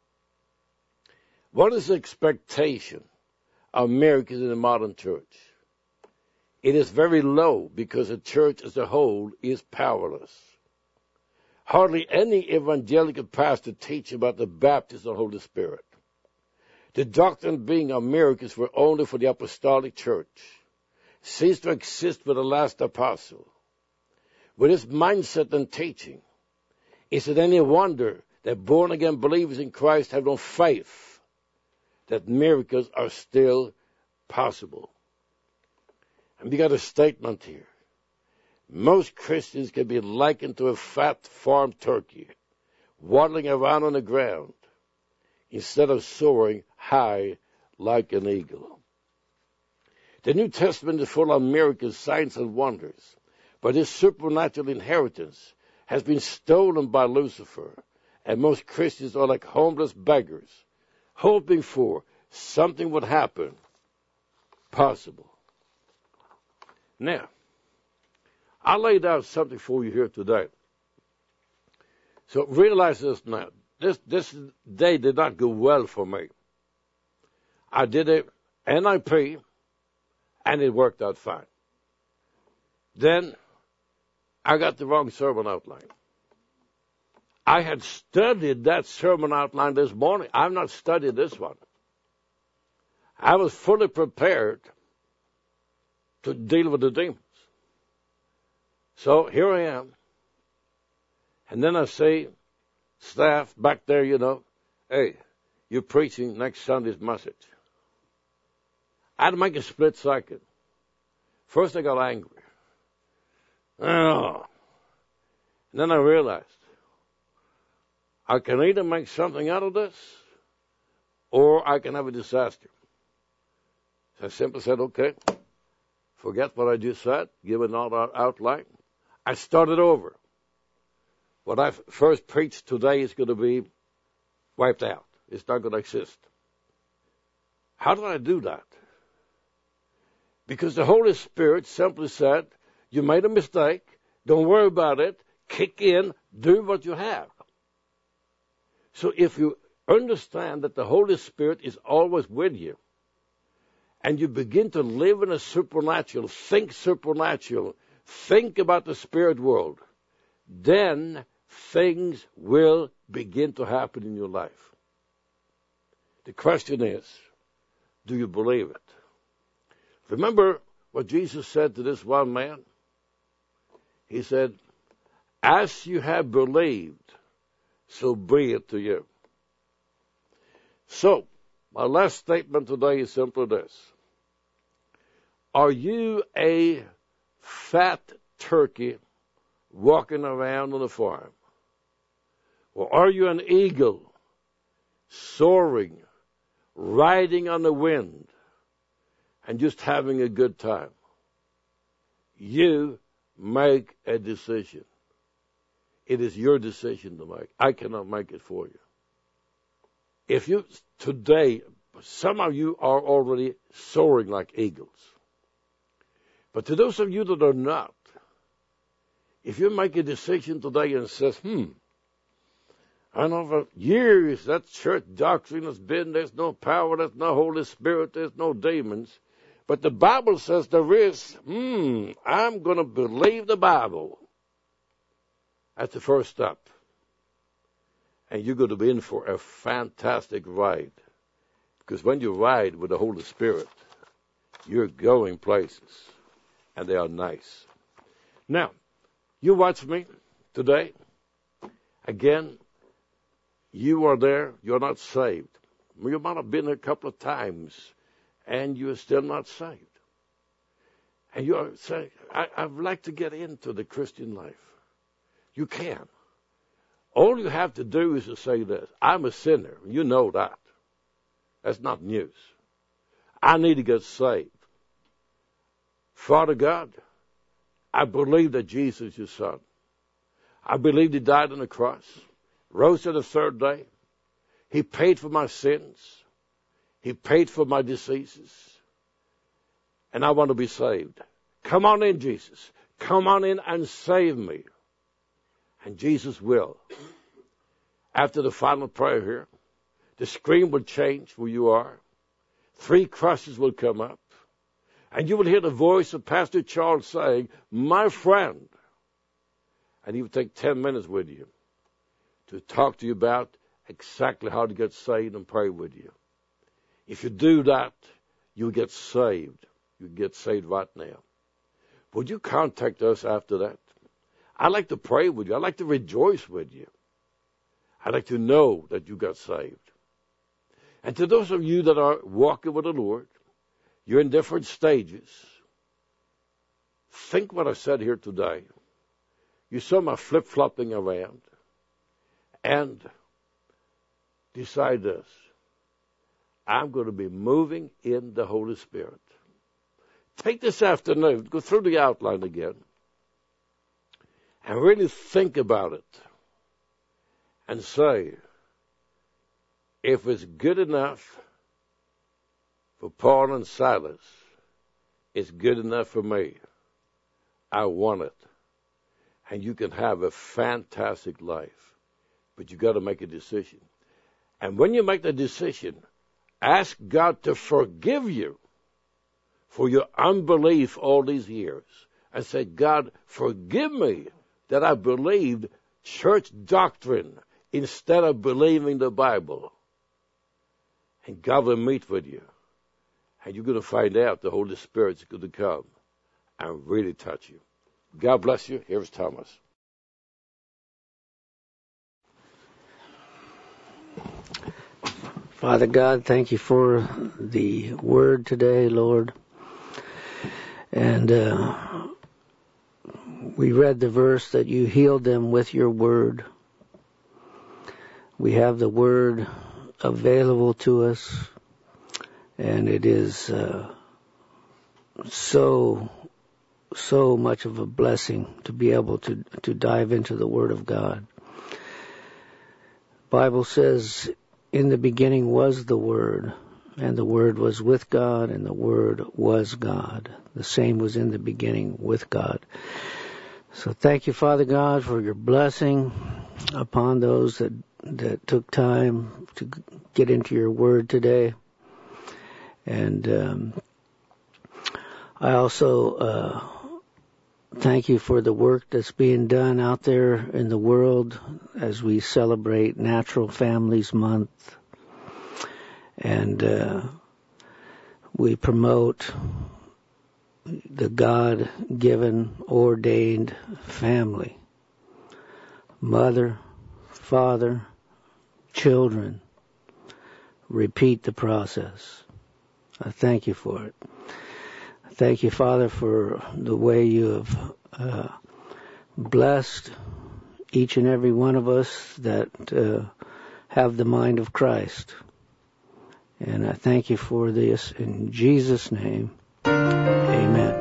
What is the expectation of miracles in the modern church? It is very low because the church as a whole is powerless. Hardly any evangelical pastor teach about the baptism of the Holy Spirit. The doctrine being of miracles were only for the apostolic church. Ceased to exist with the last apostle. With this mindset and teaching, is it any wonder that born-again believers in Christ have no faith that miracles are still possible? And we got a statement here. Most Christians can be likened to a fat farm turkey waddling around on the ground instead of soaring high like an eagle. The New Testament is full of miracles, signs, and wonders, but this supernatural inheritance has been stolen by Lucifer, and most Christians are like homeless beggars, hoping for something would happen possible. Now, I laid out something for you here today. So realize this now. This day did not go well for me. I did a NIP, and it worked out fine. Then I got the wrong sermon outline. I had studied that sermon outline this morning. I've not studied this one. I was fully prepared to deal with the demons. So here I am. And then I say, staff back there, hey, you're preaching next Sunday's message. I had to make a split second. First I got angry. Oh. And then I realized I can either make something out of this or I can have a disaster. So I simply said, okay, forget what I just said, give it an outline. I started over. What I first preached today is going to be wiped out. It's not going to exist. How did I do that? Because the Holy Spirit simply said, you made a mistake, don't worry about it, kick in, do what you have. So if you understand that the Holy Spirit is always with you, and you begin to live in a supernatural, think about the spirit world, then things will begin to happen in your life. The question is, do you believe it? Remember what Jesus said to this one man? He said, as you have believed, so be it to you. So, my last statement today is simply this. Are you a fat turkey walking around on a farm? Or are you an eagle soaring, riding on the wind, and just having a good time? You make a decision. It is your decision to make. I cannot make it for you. If you, today, some of you are already soaring like eagles. But to those of you that are not, if you make a decision today and says, I know for years that church doctrine has been, there's no power, there's no Holy Spirit, there's no demons. But the Bible says there is, I'm going to believe the Bible. That's the first step. And you're going to be in for a fantastic ride. Because when you ride with the Holy Spirit, you're going places. And they are nice. Now, you watch me today. Again, you are there. You're not saved. You might have been there a couple of times, and you're still not saved. and you're saying, I'd like to get into the Christian life. You can. All you have to do is to say this: I'm a sinner. You know that. That's not news. I need to get saved. Father God, I believe that Jesus is your Son. I believe He died on the cross, rose on the third day. He paid for my sins. He paid for my diseases. And I want to be saved. Come on in, Jesus. Come on in and save me. And Jesus will. After the final prayer here, the screen will change where you are. 3 crosses will come up. And you will hear the voice of Pastor Charles saying, my friend. And he will take 10 minutes with you to talk to you about exactly how to get saved and pray with you. If you do that, you'll get saved. You get saved right now. Would you contact us after that? I'd like to pray with you. I'd like to rejoice with you. I'd like to know that you got saved. And to those of you that are walking with the Lord, you're in different stages. Think what I said here today. You saw my flip-flopping around. And decide this: I'm going to be moving in the Holy Spirit. Take this afternoon, go through the outline again, and really think about it. And say, if it's good enough for Paul and Silas, it's good enough for me. I want it. And you can have a fantastic life. But you got to make a decision. And when you make the decision, ask God to forgive you for your unbelief all these years. And say, God, forgive me that I believed church doctrine instead of believing the Bible. And God will meet with you. And you're going to find out the Holy Spirit's going to come and really touch you. God bless you. Here's Thomas. Father God, thank you for the word today, Lord. And we read the verse that you healed them with your word. We have the word available to us, and it is so much of a blessing to be able to dive into the Word of God. The Bible says, in the beginning was the Word, and the Word was with God, and the Word was God. The same was in the beginning with God. So thank you, Father God, for your blessing upon those that took time to get into your Word today. And I also thank you for the work that's being done out there in the world as we celebrate Natural Families Month. And we promote the God-given, ordained family. Mother, father, children. Repeat the process. I thank you for it. Thank you, Father, for the way you have blessed each and every one of us that have the mind of Christ. And I thank you for this in Jesus' name. Amen.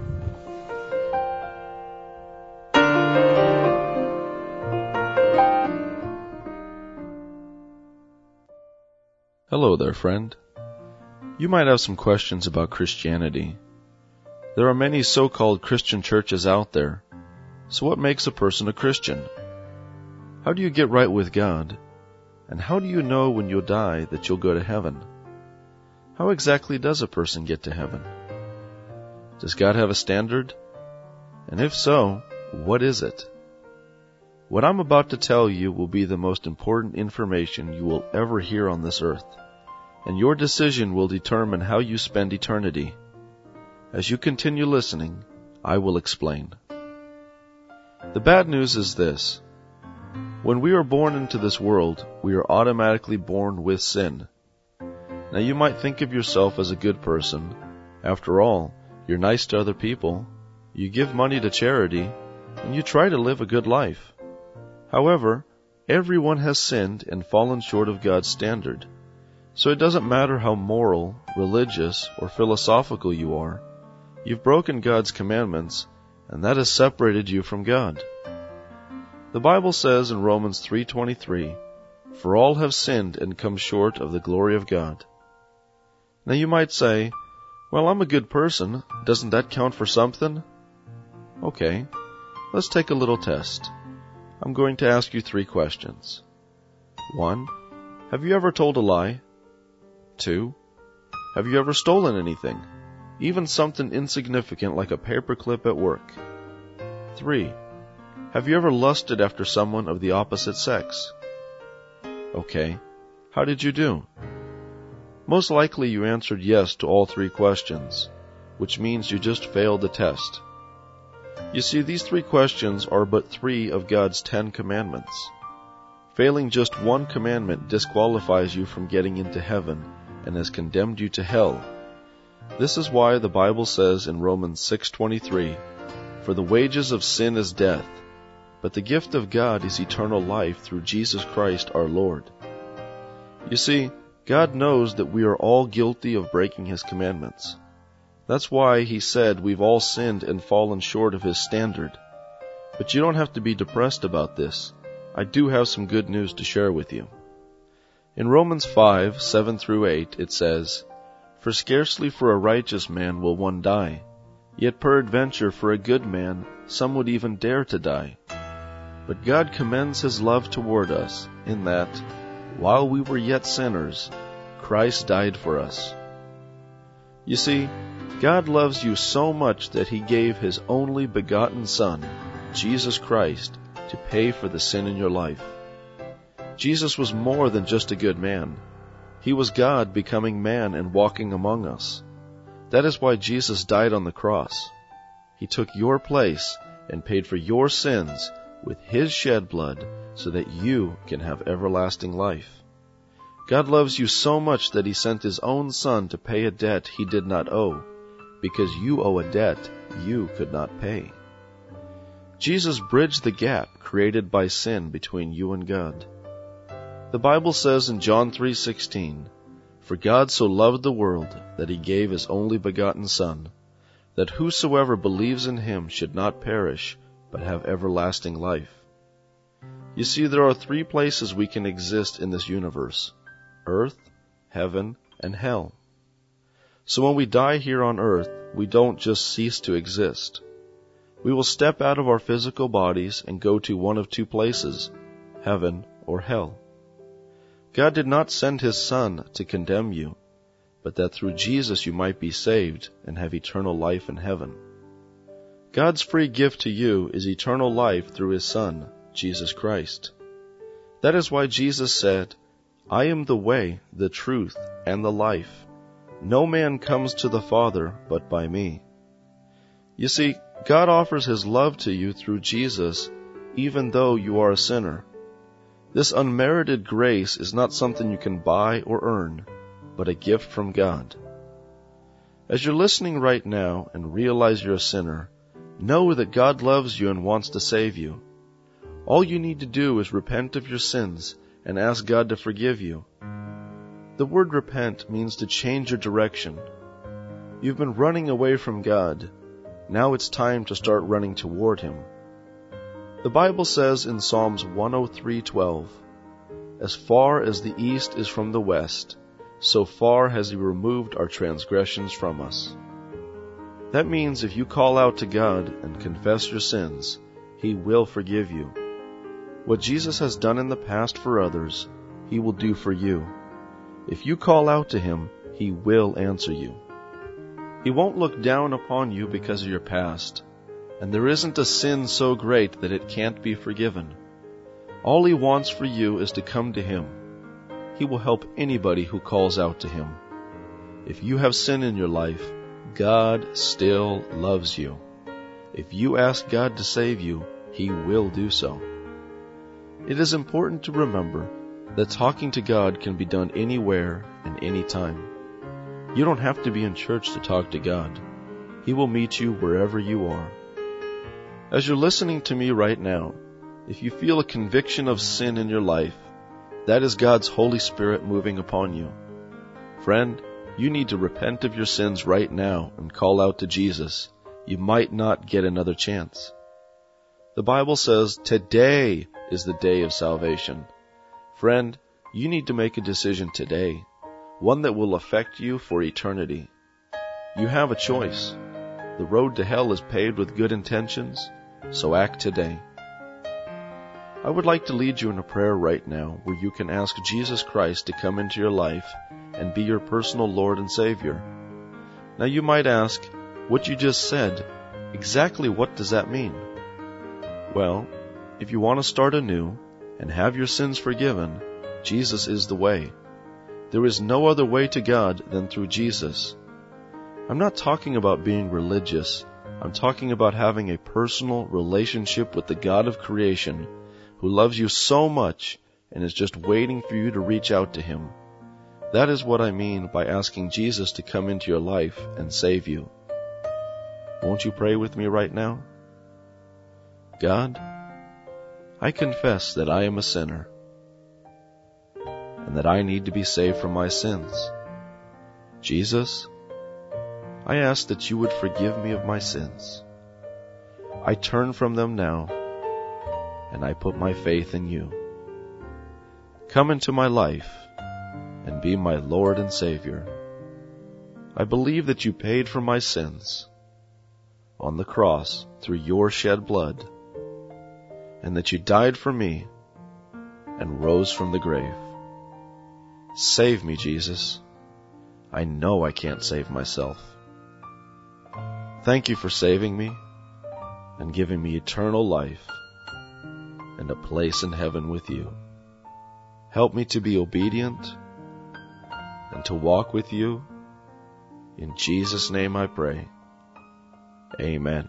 Hello there, friend. You might have some questions about Christianity. There are many so-called Christian churches out there. So what makes a person a Christian? How do you get right with God? And how do you know when you'll die that you'll go to heaven? How exactly does a person get to heaven? Does God have a standard? And if so, what is it? What I'm about to tell you will be the most important information you will ever hear on this earth, and your decision will determine how you spend eternity. As you continue listening, I will explain. The bad news is this. When we are born into this world, we are automatically born with sin. Now you might think of yourself as a good person. After all, You're nice to other people, you give money to charity, and you try to live a good life. However, everyone has sinned and fallen short of God's standard. So it doesn't matter how moral, religious, or philosophical you are, you've broken God's commandments, and that has separated you from God. The Bible says in Romans 3:23, "For all have sinned and come short of the glory of God." Now you might say, "Well, I'm a good person. Doesn't that count for something?" Okay, let's take a little test. I'm going to ask you 3 questions. 1. Have you ever told a lie? 2. Have you ever stolen anything? Even something insignificant like a paperclip at work? 3. Have you ever lusted after someone of the opposite sex? Okay, how did you do? Most likely you answered yes to all 3 questions, which means you just failed the test. You see, these 3 questions are but 3 of God's 10 commandments. Failing just one commandment disqualifies you from getting into heaven and has condemned you to hell. This is why the Bible says in Romans 6:23, "For the wages of sin is death, but the gift of God is eternal life through Jesus Christ our Lord." You see, God knows that we are all guilty of breaking His commandments. That's why He said we've all sinned and fallen short of His standard. But you don't have to be depressed about this. I do have some good news to share with you. In Romans 5:7-8 it says, "For scarcely for a righteous man will one die, yet peradventure for a good man some would even dare to die. But God commends His love toward us, in that, while we were yet sinners, Christ died for us." You see, God loves you so much that He gave His only begotten Son, Jesus Christ, to pay for the sin in your life. Jesus was more than just a good man. He was God becoming man and walking among us. That is why Jesus died on the cross. He took your place and paid for your sins with His shed blood so that you can have everlasting life. God loves you so much that He sent His own Son to pay a debt He did not owe, because you owe a debt you could not pay. Jesus bridged the gap created by sin between you and God. The Bible says in John 3:16, "For God so loved the world that He gave His only begotten Son, that whosoever believes in Him should not perish, but have everlasting life." You see, there are 3 places we can exist in this universe: earth, heaven, and hell. So when we die here on earth, we don't just cease to exist. We will step out of our physical bodies and go to one of 2 places, heaven or hell. God did not send His Son to condemn you, but that through Jesus you might be saved and have eternal life in heaven. God's free gift to you is eternal life through His Son, Jesus Christ. That is why Jesus said, "I am the way, the truth, and the life. No man comes to the Father but by me." You see, God offers His love to you through Jesus, even though you are a sinner. This unmerited grace is not something you can buy or earn, but a gift from God. As you're listening right now and realize you're a sinner, know that God loves you and wants to save you. All you need to do is repent of your sins and ask God to forgive you. The word repent means to change your direction. You've been running away from God. Now it's time to start running toward Him. The Bible says in Psalms 103:12, "As far as the east is from the west, so far has He removed our transgressions from us." That means if you call out to God and confess your sins, He will forgive you. What Jesus has done in the past for others, He will do for you. If you call out to Him, He will answer you. He won't look down upon you because of your past, and there isn't a sin so great that it can't be forgiven. All He wants for you is to come to Him. He will help anybody who calls out to Him. If you have sin in your life, God still loves you. If you ask God to save you, He will do so. It is important to remember that talking to God can be done anywhere and anytime. You don't have to be in church to talk to God. He will meet you wherever you are. As you're listening to me right now, if you feel a conviction of sin in your life, that is God's Holy Spirit moving upon you. Friend, you need to repent of your sins right now and call out to Jesus. You might not get another chance. The Bible says today is the day of salvation. Friend, you need to make a decision today, one that will affect you for eternity. You have a choice. The road to hell is paved with good intentions, so act today. I would like to lead you in a prayer right now where you can ask Jesus Christ to come into your life and be your personal Lord and Savior. Now you might ask, what you just said, exactly what does that mean? Well, if you want to start anew and have your sins forgiven, Jesus is the way. There is no other way to God than through Jesus. I'm not talking about being religious. I'm talking about having a personal relationship with the God of creation who loves you so much and is just waiting for you to reach out to Him. That is what I mean by asking Jesus to come into your life and save you. Won't you pray with me right now? God, I confess that I am a sinner and that I need to be saved from my sins. Jesus, I ask that you would forgive me of my sins. I turn from them now, and I put my faith in you. Come into my life and be my Lord and Savior. I believe that you paid for my sins on the cross through your shed blood, and that you died for me and rose from the grave. Save me, Jesus. I know I can't save myself. Thank you for saving me and giving me eternal life and a place in heaven with you. Help me to be obedient and to walk with you. In Jesus' name I pray. Amen.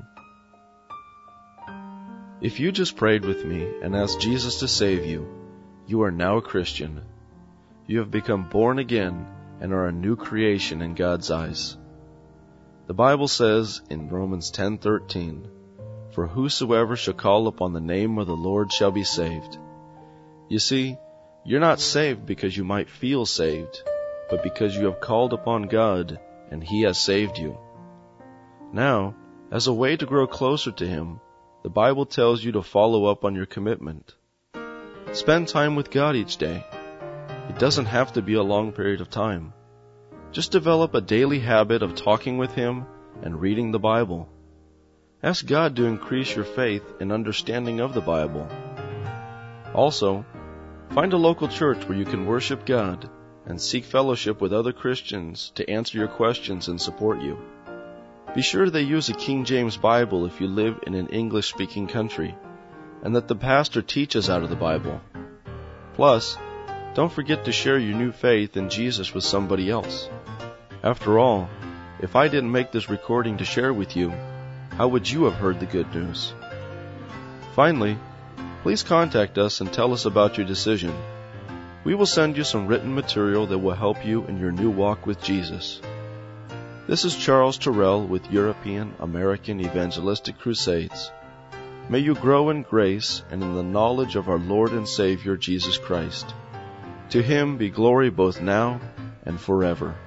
If you just prayed with me and asked Jesus to save you, you are now a Christian. You have become born again and are a new creation in God's eyes. The Bible says in Romans 10:13, "For whosoever shall call upon the name of the Lord shall be saved." You see, you're not saved because you might feel saved, but because you have called upon God and He has saved you. Now, as a way to grow closer to Him, the Bible tells you to follow up on your commitment. Spend time with God each day. It doesn't have to be a long period of time. Just develop a daily habit of talking with Him and reading the Bible. Ask God to increase your faith and understanding of the Bible. Also, find a local church where you can worship God and seek fellowship with other Christians to answer your questions and support you. Be sure they use a King James Bible if you live in an English-speaking country, and that the pastor teaches out of the Bible. Plus, don't forget to share your new faith in Jesus with somebody else. After all, if I didn't make this recording to share with you, how would you have heard the good news? Finally, please contact us and tell us about your decision. We will send you some written material that will help you in your new walk with Jesus. This is Charles Terrell with European American Evangelistic Crusades. May you grow in grace and in the knowledge of our Lord and Savior Jesus Christ. To Him be glory both now and forever.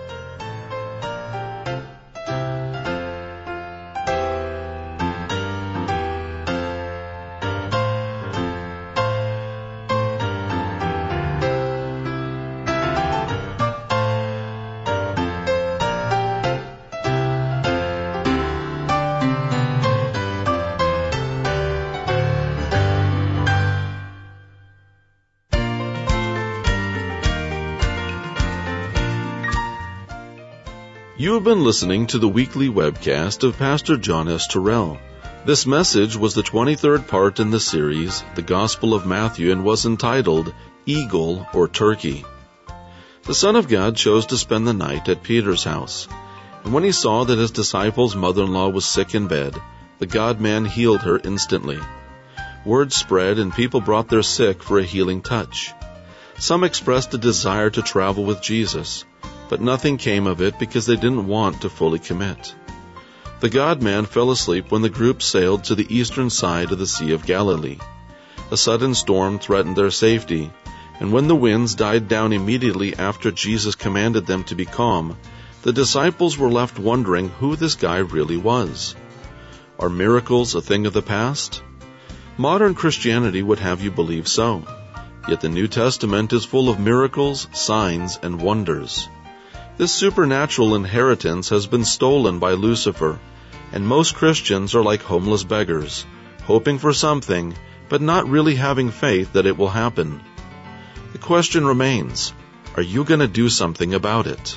You have been listening to the weekly webcast of Pastor John S. Terrell. This message was the 23rd part in the series, The Gospel of Matthew, and was entitled, Eagle or Turkey. The Son of God chose to spend the night at Peter's house. And when he saw that his disciple's mother-in-law was sick in bed, the God-man healed her instantly. Word spread and people brought their sick for a healing touch. Some expressed a desire to travel with Jesus, but nothing came of it because they didn't want to fully commit. The God-man fell asleep when the group sailed to the eastern side of the Sea of Galilee. A sudden storm threatened their safety, and when the winds died down immediately after Jesus commanded them to be calm, the disciples were left wondering who this guy really was. Are miracles a thing of the past? Modern Christianity would have you believe so. Yet the New Testament is full of miracles, signs, and wonders. This supernatural inheritance has been stolen by Lucifer, and most Christians are like homeless beggars, hoping for something, but not really having faith that it will happen. The question remains, are you going to do something about it?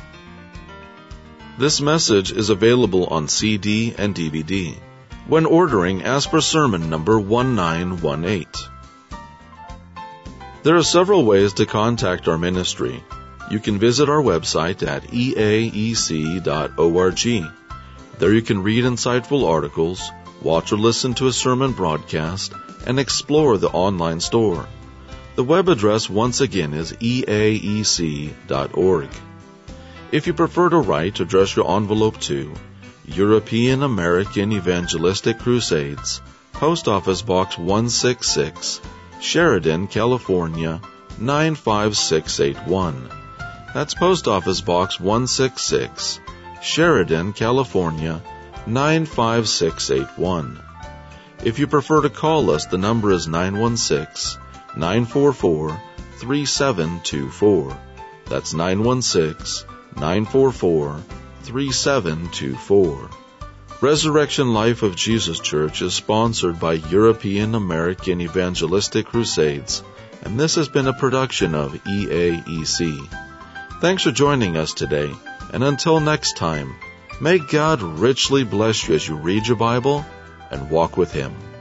This message is available on CD and DVD. When ordering, ask for sermon number 1918. There are several ways to contact our ministry. You can visit our website at eaec.org. There you can read insightful articles, watch or listen to a sermon broadcast, and explore the online store. The web address once again is eaec.org. If you prefer to write, address your envelope to European American Evangelistic Crusades, Post Office Box 166, Sheridan, California, 95681. That's Post Office Box 166, Sheridan, California, 95681. If you prefer to call us, the number is 916-944-3724. That's 916-944-3724. Resurrection Life of Jesus Church is sponsored by European American Evangelistic Crusades, and this has been a production of EAEC. Thanks for joining us today, and until next time, may God richly bless you as you read your Bible and walk with Him.